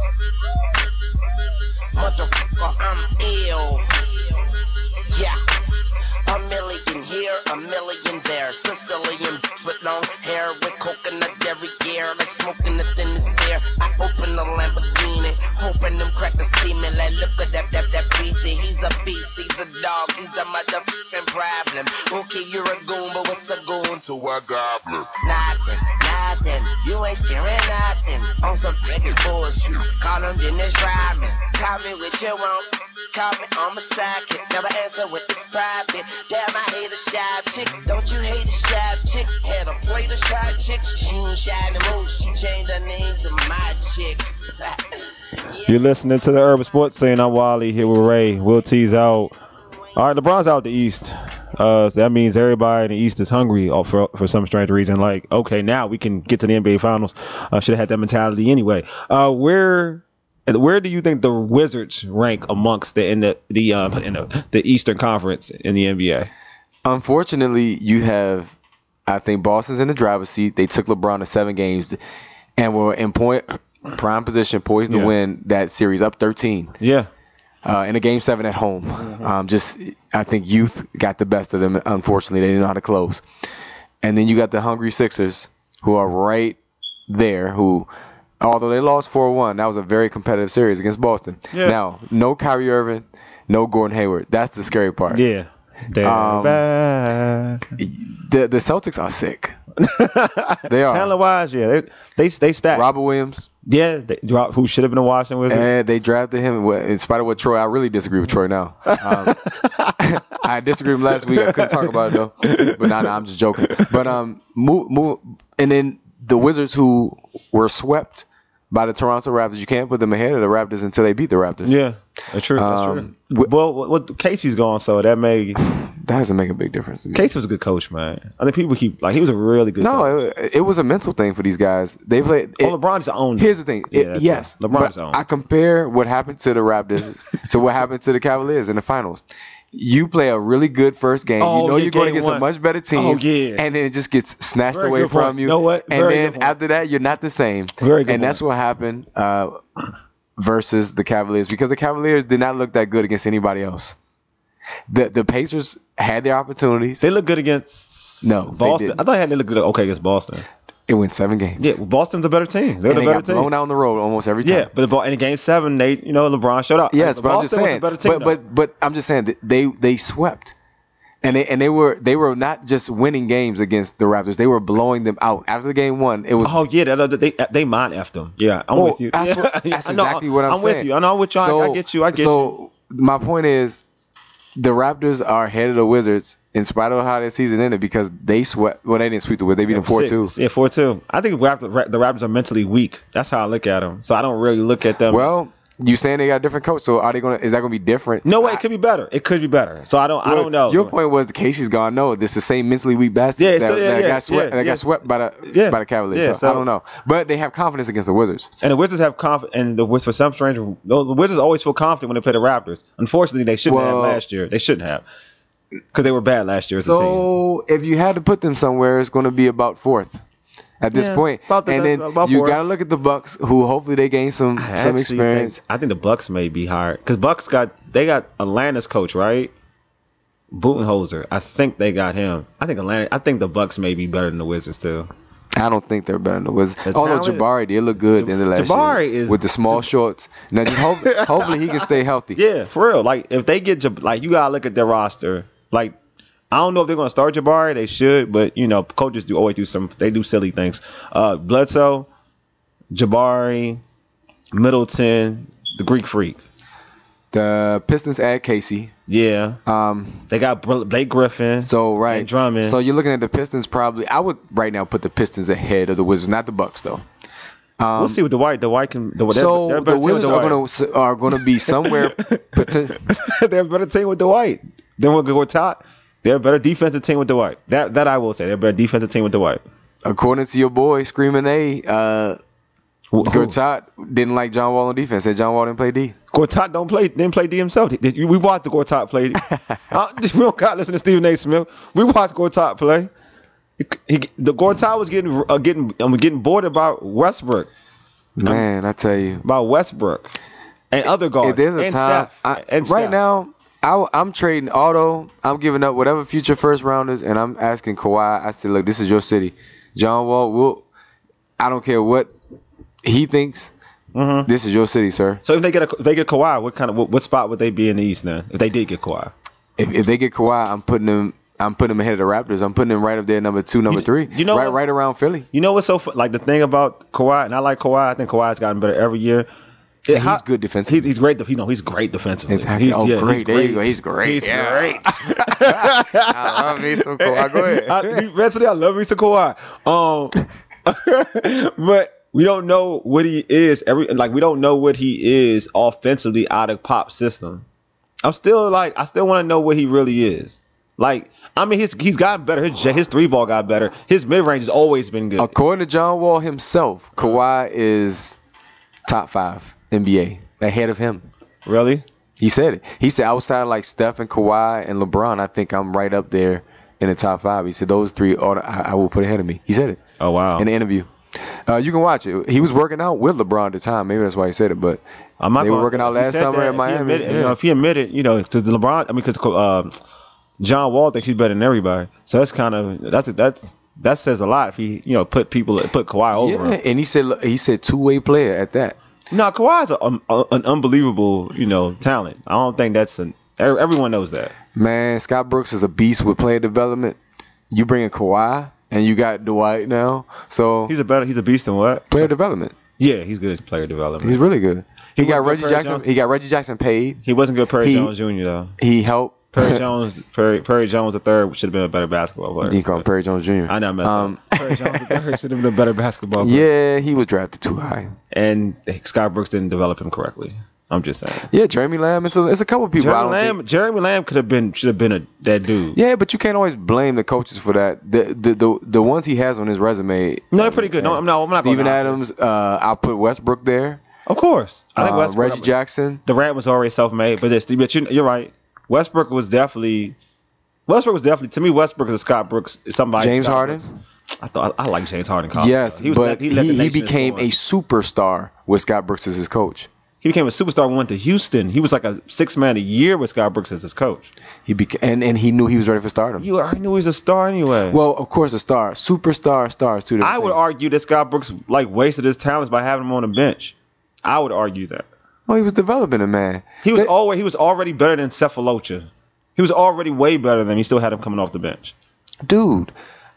Motherfucker, I'm ill. Yeah. A million here, a million there. Sicilian with long hair, with coconut dairy gear, like smoking the thinnest air. I open the Lamborghini, hoping them crackers see me. Like, look at that beastie. He's a beast, he's a dog, he's a motherfucking problem. Okay, you're a goon, but what's a goon to a goblin? Nothing. You ain't scaring nothing. On some freaking bullshit. Call him Dennis Rodman. Call me what you want. Call me on my sidekick. Never answer with it's private. Damn, I hate a shy chick. Don't you hate a shy chick? Had a plate of shy chicks. She ain't shy no more. She changed her name to my chick. You're listening to the Urban Sports Scene. I'm Wally here with Ray. Will T's out. All right, LeBron's out the East. So that means everybody in the East is hungry for some strange reason. Like, okay, now we can get to the NBA Finals. Should have had that mentality anyway. Where do you think the Wizards rank amongst the Eastern Conference in the NBA? Unfortunately, you have, I think Boston's in the driver's seat. They took LeBron to 7 games and were in prime position, poised to win that series, up 13. Yeah. In a Game 7 at home. Mm-hmm. I think youth got the best of them. Unfortunately, they didn't know how to close. And then you got the hungry Sixers, who are right there, who, although they lost 4-1, that was a very competitive series against Boston. Yeah. Now, no Kyrie Irving, no Gordon Hayward. That's the scary part. Yeah. They're bad. The Celtics are sick. They are. Talent-wise, yeah, they stacked. Robert Williams. Yeah, who should have been a Washington Wizard. And they drafted him in spite of what Troy. I really disagree with Troy now. I disagreed with him last week. I couldn't talk about it though. But nah, I'm just joking. But move, and then the Wizards who were swept by the Toronto Raptors. You can't put them ahead of the Raptors until they beat the Raptors. Yeah, that's true. That's true. Well, Casey's gone, so that doesn't make a big difference. Casey was a good coach, man. I think people keep he was a really good coach. No, it was a mental thing for these guys. They played. LeBron's owned. Here's the thing. Yes, LeBron's owned. I compare what happened to the Raptors to what happened to the Cavaliers in the finals. You play a really good first game. You're going against a much better team. And then it just gets snatched away from you. You know what? And then after that, you're not the same. Very good. And that's what happened versus the Cavaliers, because the Cavaliers did not look that good against anybody else. The Pacers had their opportunities. They look good against Boston. I thought they looked good against Boston. It went 7 games. Yeah, Boston's a better team. They're the better team. Blown out on the road almost every time. Yeah, but in Game 7, LeBron showed up. Yes, but I'm just saying. But I'm just saying that they swept, and they were not just winning games against the Raptors. They were blowing them out. After Game 1, it was. Oh yeah, they mind effed them. Yeah, I'm with you. That's exactly what I'm saying. I'm with you. I know what you. I get you. So my point is, the Raptors are ahead of the Wizards in spite of how their season ended because they swept. Well, they didn't sweep the Wizards. They beat them 4-2. Yeah, 4-2. I think the Raptors are mentally weak. That's how I look at them. So I don't really look at them. Well, you saying they got a different coach, so is that gonna be different? No way, it could be better. It could be better. So I don't know. Your point was Casey's gone. No, this is the same mentally weak bastard that got swept by the Cavaliers. Yeah, so I don't know, but they have confidence against the Wizards. And the Wizards have confidence. And for some strange, the Wizards always feel confident when they play the Raptors. Unfortunately, they shouldn't have last year. They shouldn't have because they were bad last year as a team. So if you had to put them somewhere, it's going to be about 4th. At this point, and then you got to look at the Bucks, who hopefully they gain some experience. I think the Bucks may be higher because Bucks got Atlanta's coach, right? Budenholzer. I think they got him. I think the Bucks may be better than the Wizards too. I don't think they're better than the Wizards. Although Jabari did look good in the last year with the small shorts. Now just hopefully he can stay healthy. Yeah, for real. Like if they get you gotta look at their roster. Like I don't know if they're going to start Jabari. They should, but, coaches always do silly things. Bledsoe, Jabari, Middleton, the Greek Freak. The Pistons add Casey. Yeah. They got Blake Griffin. So, right. And Drummond. So, you're looking at the Pistons probably. I would right now put the Pistons ahead of the Wizards, not the Bucks, though. We'll see with Dwight. Dwight can. The Wizards are going to be somewhere. They're a better team with Dwight. Then we'll go top. They're a better defensive team with Dwight. That I will say. They're a better defensive team with Dwight. According to your boy, Screaming A, Gortat didn't like John Wall on defense. Said John Wall didn't play D. Gortat didn't play D himself. We watched the Gortat play. We don't got to listen to Stephen A. Smith. We watched Gortat play. The Gortat was getting bored about Westbrook. Man, I tell you. About Westbrook and other guards. If there's a and time, Steph. Right now, I'm trading Otto. I'm giving up whatever future first rounders, and I'm asking Kawhi. I said, look, this is your city. John Wall, I don't care what he thinks. Mm-hmm. This is your city, sir. So if they get Kawhi, what spot would they be in the East then? If they did get Kawhi, if they get Kawhi, I'm putting them ahead of the Raptors. I'm putting them right up there, number 2, number 3. Right around Philly. You know what's so like the thing about Kawhi, and I like Kawhi. I think Kawhi's gotten better every year. He's good defensively. He's great. He's great defensively. Exactly. Great. There you go. He's great. He's great. I love me some Kawhi. Go ahead. I love me some Kawhi. But we don't know what he is. We don't know what he is offensively out of Pop's system. I still want to know what he really is. He's gotten better. His 3-ball got better. His mid-range has always been good. According to John Wall himself, Kawhi is top 5 NBA, ahead of him. Really? He said it. He said outside like Steph and Kawhi and LeBron, I think I'm right up there in the top 5. He said those 3 I will put ahead of me. He said it. Oh, wow. In the interview. You can watch it. He was working out with LeBron at the time. Maybe that's why he said it. But they were working out last summer in Miami. If he admitted, to the LeBron, because John Wall thinks he's better than everybody. So that's kind of that says a lot if he put Kawhi over him. And he said 2-way player at that. No, Kawhi's an unbelievable talent. I don't think that's Everyone knows that. Man, Scott Brooks is a beast with player development. You bring in Kawhi, and you got Dwight now. So He's a beast in what? player development. Yeah, he's good at player development. He's really good. He got wasn't Reggie Perry Jackson. Jones? He got Reggie Jackson paid. He wasn't good Perry He- Jones Jr. though. He helped. Perry Jones the third should have been a better basketball player. You call him Perry Jones Jr. I know I messed up. Perry Jones the third should have been a better basketball player. Yeah, he was drafted too high. And Scott Brooks didn't develop him correctly. I'm just saying. Yeah, Jeremy Lamb. It's a couple of people. Jeremy Lamb should have been that dude. Yeah, but you can't always blame the coaches for that. The ones he has on his resume. No, they're pretty good. No, I'm not. Steven gonna Adams. I'll put Westbrook there. Of course, I think Westbrook. Reggie Jackson. Durant was already self-made, but you're right. Westbrook was definitely to me. Westbrook is Scott Brooks. Is somebody. James Scott Harden. Brooks. I like James Harden. Yes, he but led the he nation became in a scoring. superstar with Scott Brooks as his coach. He became a superstar when he went to Houston. He was like a six-man a year with Scott Brooks as his coach. And he knew he was ready for stardom. You already knew he was a star anyway. Well, of course, a star, superstar, stars too. I would argue that Scott Brooks wasted his talents by having him on the bench. I would argue that. Well, he was developing a man. He was already better than Cephalosha. He was already way better than him. He still had him coming off the bench. Dude,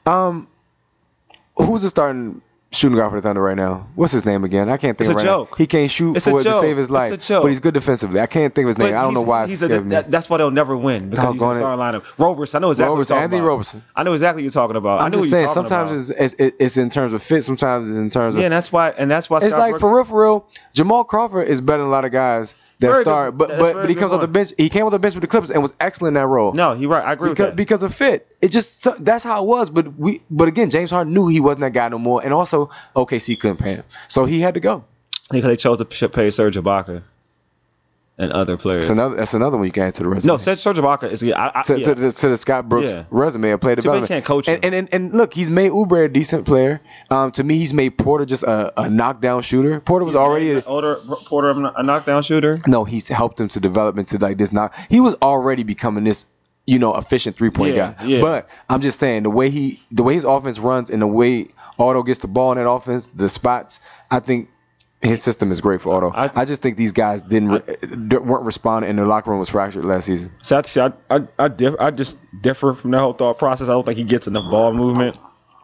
who's the starting shooting guard for the Thunder right now? What's his name again? I can't think It's of it a right joke. now. He can't shoot It's a for it to joke. save his life. It's a joke. But he's good defensively. I can't think of his name. I don't know why it's scared me. That's why they'll never win because he's in the starting lineup. Roberson, I know exactly what you're talking Anthony about. Roberson. I know exactly what you're talking about. I I'm know just what saying, you're talking sometimes about. it's in terms of fit, sometimes it's in terms of... Yeah, and that's why It's Scott like, Brooks, for real, Jamal Crawford is better than a lot of guys that Very start, good. but That's but he very comes good off the point. bench. He came off the bench with the Clippers and was excellent in that role. No, you're right. I agree with that. Because of fit. It just that's how it was. But again, James Harden knew he wasn't that guy no more, and also OKC couldn't pay him, so he had to go. Because they chose to pay Serge Ibaka and other players. That's another one you can add to the resume. No, Serge Ibaka is to the Scott Brooks resume of play Too bad development. he can't coach him. And look, he's made Oubre a decent player. To me, he's made Porter just a knockdown shooter. Porter was already Porter a knockdown shooter. No, he's helped him to develop into like this. Now he was already becoming this, efficient 3-point guy. Yeah. But I'm just saying the way his offense runs and the way Otto gets the ball in that offense, the spots, I think his system is great for Otto. I just think these guys weren't responding, and their locker room was fractured last season. So I just differ from that whole thought process. I don't think he gets enough ball movement.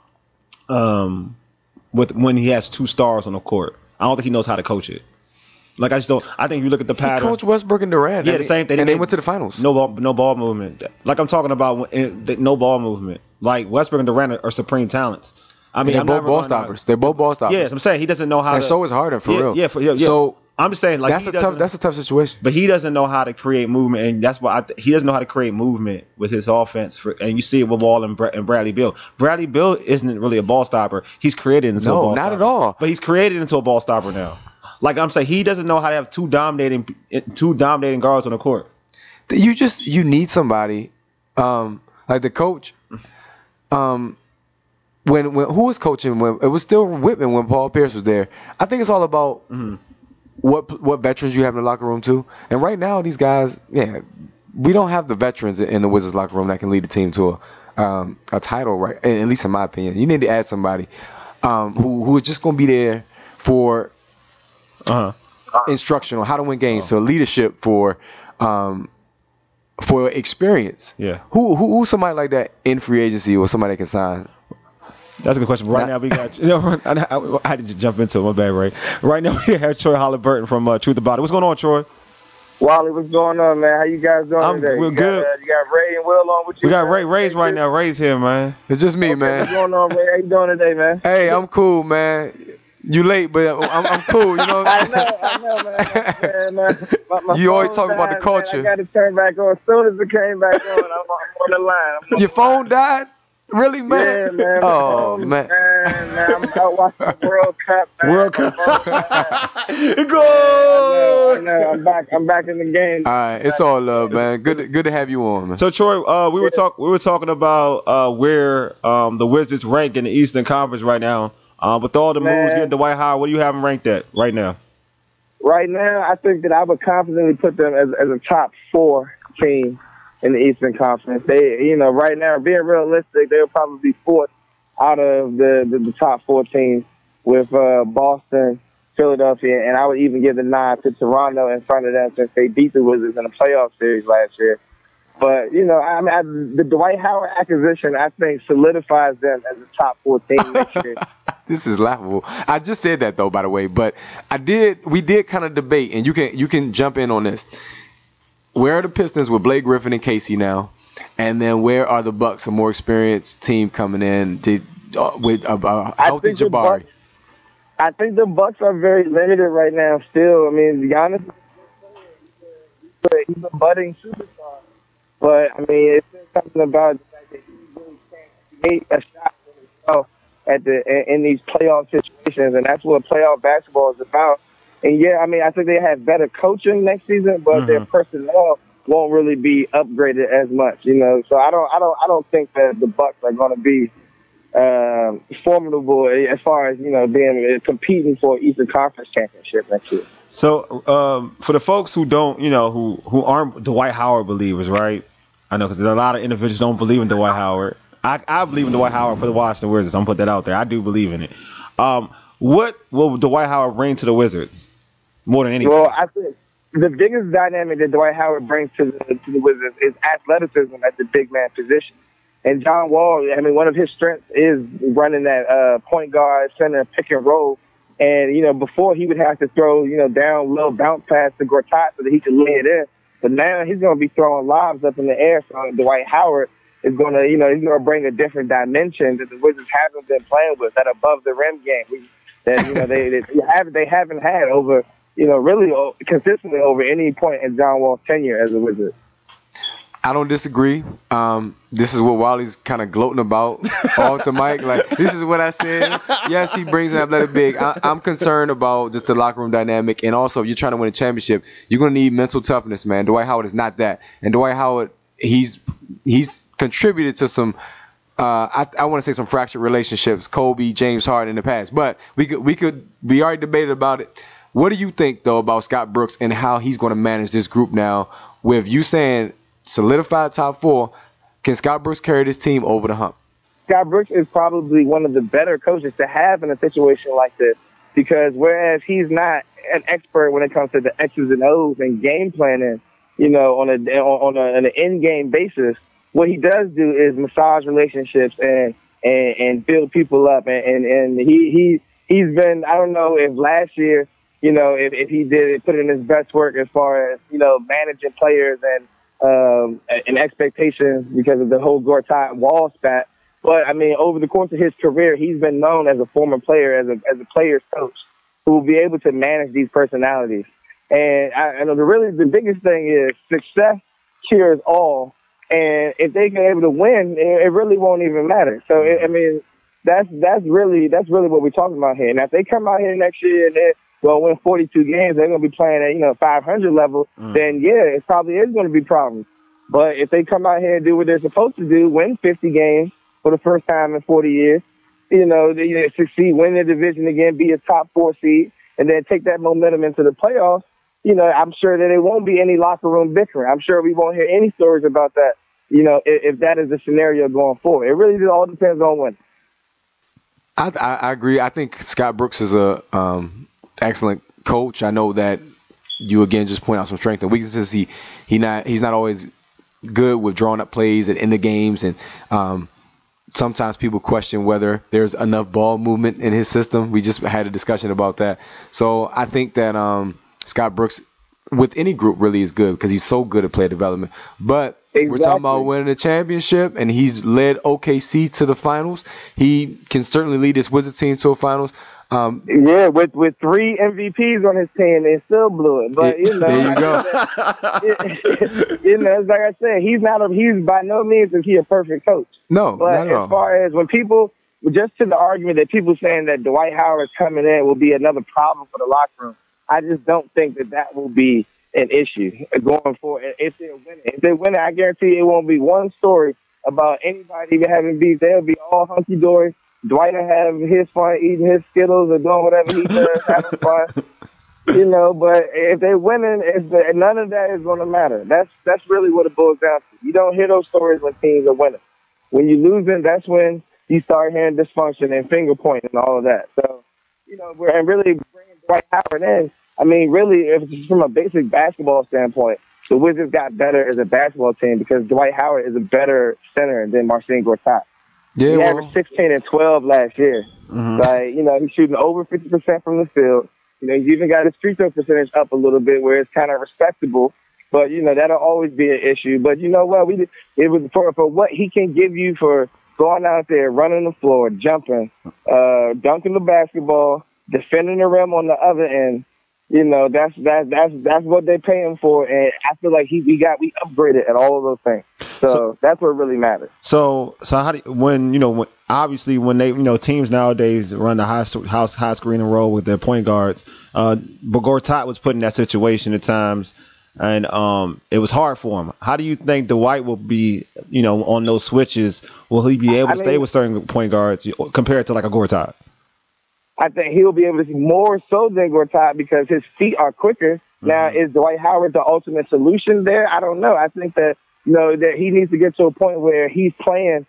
When he has two stars on the court, I don't think he knows how to coach it. Like I just don't. I think if you look at the pattern. He coached Westbrook and Durant. Yeah, the same thing. And they went to the finals. No ball movement. Like I'm talking about no ball movement. Like Westbrook and Durant are supreme talents. I mean, they're both ball stoppers. They're both ball stoppers. Yes, I'm saying he doesn't know how. And so is Harden for real. Yeah. So I'm just saying, like that's a tough situation. But he doesn't know how to create movement, and that's why he doesn't know how to create movement with his offense. And you see it with Wall and Bradley Beal. Bradley Beal isn't really a ball stopper. He's created into a ball stopper. No, not at all. But he's created into a ball stopper now. Like I'm saying, he doesn't know how to have two dominating guards on the court. You need somebody like the coach. When who was coaching? When it was still Whitman when Paul Pierce was there. I think it's all about what veterans you have in the locker room too. And right now these guys, we don't have the veterans in the Wizards locker room that can lead the team to a title, right? At least in my opinion, you need to add somebody who is just going to be there for instruction on how to win games, so leadership for experience. Yeah. Who's somebody like that in free agency or somebody that can sign? That's a good question. Right now we got. I had to jump into it. My bad, Ray. Right now we have Troy Halliburton from Truth About It. What's going on, Troy? Wally, what's going on, man? How you guys doing today? We're good. You got Ray and Will on with you? We got Ray's right now. Ray's here, man. It's just me, man. What's going on, Ray? How you doing today, man? Hey, I'm cool, man. You late, but I'm cool. You know. I know, man. My You always phone talk about the died, culture. Man. I got to turn back on. As soon as it came back on, I'm on the line. Your phone died? Really, man? Yeah, man. Oh, man. Man, I'm out watching the World Cup, man. World Cup. Go! I know. I'm back in the game. All right, it's all love, man. Good to have you on, man. So Troy, we were talking about where the Wizards rank in the Eastern Conference right now. With all the moves getting Dwight Howard, what do you have them ranked at right now? Right now, I think that I would confidently put them as a top 4 team in the Eastern Conference. They, right now, being realistic, they'll probably be 4th out of the top 4 teams with Boston, Philadelphia, and I would even give the nod to Toronto in front of them since they beat the Wizards in the playoff series last year. But, you know, the Dwight Howard acquisition, I think, solidifies them as a top 4 team next year. This is laughable. I just said that, though, by the way. But we did kind of debate, and you can jump in on this. Where are the Pistons with Blake Griffin and Casey now? And then where are the Bucks, a more experienced team coming in with a healthy Jabari? I think the Bucks are very limited right now still. I mean, Giannis, he's a budding superstar. But, I mean, it's just something about the fact that he really can't make a shot for himself in these playoff situations, and that's what playoff basketball is about. And, yeah, I mean, I think they have better coaching next season, but their personnel won't really be upgraded as much, you know. So I don't think that the Bucks are going to be formidable as far as, you know, being competing for Eastern Conference championship next year. So, for the folks who don't, you know, who aren't Dwight Howard believers, right? I know because a lot of individuals don't believe in Dwight Howard. I believe in Dwight Howard for the Washington Wizards. I'm gonna put that out there. I do believe in it. What will Dwight Howard bring to the Wizards more than anything? Well, I think the biggest dynamic that Dwight Howard brings to the Wizards is athleticism at the big man position. And John Wall, I mean, one of his strengths is running that point guard, center, pick and roll. And, you know, before he would have to throw, you know, down low bounce pass to Gortat so that he could lay it in. But now he's going to be throwing lobs up in the air. So Dwight Howard is going to, you know, he's going to bring a different dimension that the Wizards haven't been playing with, that above the rim game that, you know, they haven't had over, you know, really consistently over any point in John Wall's tenure as a Wizard. I don't disagree. This is what Wally's kind of gloating about off the mic. Like, this is what I said. Yes, he brings an athletic big. I'm concerned about just the locker room dynamic. And also, if you're trying to win a championship, you're going to need mental toughness, man. Dwight Howard is not that. And Dwight Howard, he's contributed to some, I want to say some fractured relationships, Kobe, James Harden in the past. But we already debated about it. What do you think, though, about Scott Brooks and how he's going to manage this group now with you saying solidified top 4? Can Scott Brooks carry this team over the hump? Scott Brooks is probably one of the better coaches to have in a situation like this, because whereas he's not an expert when it comes to the X's and O's and game planning, you know, on an in-game basis, what he does do is massage relationships and build people up. And he's been, I don't know if last year, you know, if he did put in his best work as far as, you know, managing players and expectations because of the whole Gortat Wall spat. But, I mean, over the course of his career, he's been known as a former player, as a player's coach, who will be able to manage these personalities. And I know the biggest thing is success cures all. And if they get able to win, it really won't even matter. So, I mean, that's really what we're talking about here. Now, if they come out here next year and they're going to win 42 games, they're going to be playing at, you know, 500 level, then, yeah, it probably is going to be problems. But if they come out here and do what they're supposed to do, win 50 games for the first time in 40 years, you know, they succeed, win the division again, be a top 4 seed, and then take that momentum into the playoffs, you know, I'm sure that there won't be any locker room bickering. I'm sure we won't hear any stories about that, you know, if that is the scenario going forward. It really just all depends on when. I agree. I think Scott Brooks is a excellent coach. I know that you again just point out some strengths and weaknesses. He's not always good with drawing up plays and in the games, and sometimes people question whether there's enough ball movement in his system. We just had a discussion about that. So I think that Scott Brooks with any group really is good because he's so good at player development. But We're talking about winning a championship, and he's led OKC to the finals. He can certainly lead this Wizards team to a finals. Yeah, with 3 MVPs on his team, they still blew it. But you know, there you go. You know, like I said, he's by no means is he a perfect coach. No, but not at all. As far as when people, just to the argument that people saying that Dwight Howard coming in will be another problem for the locker room, I just don't think that will be an issue going forward. If they're winning, I guarantee it won't be one story about anybody even having beef. They'll be all hunky dory. Dwight will have his fun eating his Skittles or doing whatever he does, having fun. You know, but if they're winning, none of that is going to matter. That's really what it boils down to. You don't hear those stories when teams are winning. When you're losing, that's when you start hearing dysfunction and finger pointing and all of that. So, you know, we're really bringing Dwight Howard in, I mean, really, if it's from a basic basketball standpoint, the Wizards got better as a basketball team because Dwight Howard is a better center than Marcin Gortat. Yeah, he averaged 16 and 12 last year. Mm-hmm. Like, you know, he's shooting over 50% from the field. You know, he's even got his free throw percentage up a little bit where it's kind of respectable. But, you know, that'll always be an issue. But you know what? It was for what he can give you for going out there, running the floor, jumping, dunking the basketball, defending the rim on the other end. You know, that's what they pay him for, and I feel like we upgraded at all of those things. So that's what really matters. So how do when obviously when they teams nowadays run the high screen and roll with their point guards, but Gortat was put in that situation at times, and it was hard for him. How do you think Dwight will be on those switches? Will he be able to stay with certain point guards compared to like a Gortat? I think he'll be able to see more so than Gortat because his feet are quicker. Mm-hmm. Now, is Dwight Howard the ultimate solution there? I don't know. I think that, that he needs to get to a point where he's playing,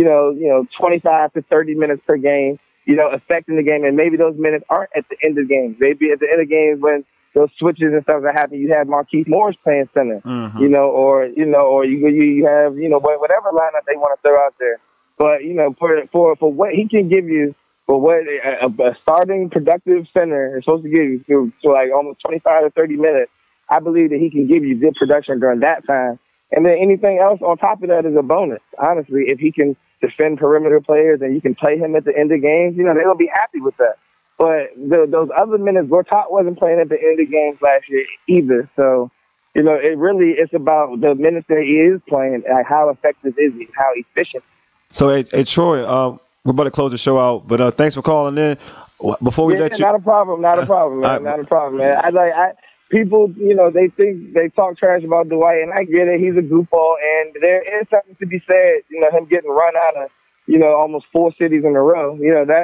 25 to 30 minutes per game, affecting the game. And maybe those minutes aren't at the end of the game. Maybe at the end of the game when those switches and stuff that happen, you have Marquise Morris playing center, mm-hmm. or you have, whatever lineup they want to throw out there. But, for what he can give you, but what a starting productive center is supposed to give you to like almost 25 to 30 minutes, I believe that he can give you good production during that time. And then anything else on top of that is a bonus. Honestly, if he can defend perimeter players and you can play him at the end of games, they'll be happy with that. But those other minutes, Gortat wasn't playing at the end of games last year either. So, it's about the minutes that he is playing, like how effective is he, how efficient. So, hey Troy, we're about to close the show out, but thanks for calling in. Before we let you, not a problem, man. Not a problem, man. People, they think they talk trash about Dwight, and I get it. He's a goofball, and there is something to be said. Him getting run out of, almost 4 cities in a row.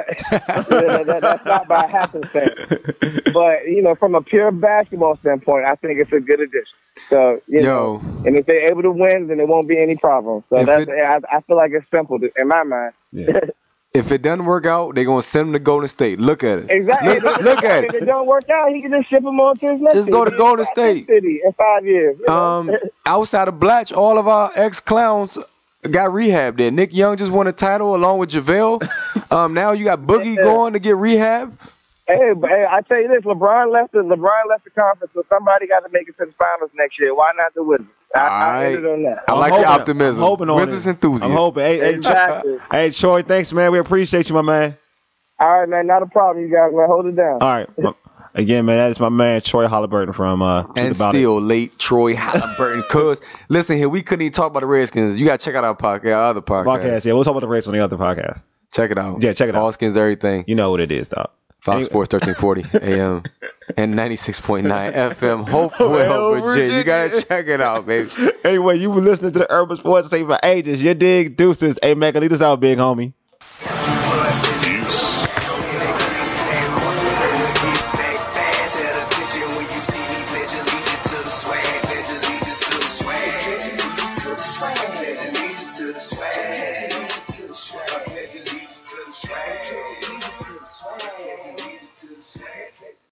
That's not by happenstance. But from a pure basketball standpoint, I think it's a good addition. So and if they're able to win, then there won't be any problem. So I feel like it's simple in my mind. Yeah. If it doesn't work out, they're going to send him to Golden State. Look at it. Exactly. Look at it. If it don't work out, he can just ship him on to his next Just go to Golden State. City in 5 years. Outside of Blatch, all of our ex-clowns got rehab there. Nick Young just won a title along with JaVale. Now you got Boogie going to get rehab. Hey, I tell you this, LeBron left the conference, so somebody got to make it to the finals next year. Why not the Wizards? I ended on that. I like your optimism. I'm hoping on Wizards enthusiast. I'm hoping. Exactly. Hey, Troy, thanks, man. We appreciate you, my man. All right, man. Not a problem, you guys. Man, hold it down. All right. Again, man, that is my man, Troy Halliburton from and still late Troy Halliburton. Cause listen here, we couldn't even talk about the Redskins. You got to check out our podcast, our other podcast. Yeah, we'll talk about the Reds on the other podcast. Check it out. Yeah, check it out. All Skins, everything. You know what it is, dog. Fox Sports 1340 AM and 96.9 FM. Hopewell, Virginia. You got to check it out, baby. Anyway, you were listening to the Urban Sports Say for ages. You dig? Deuces. Hey, man, lead us out, big homie.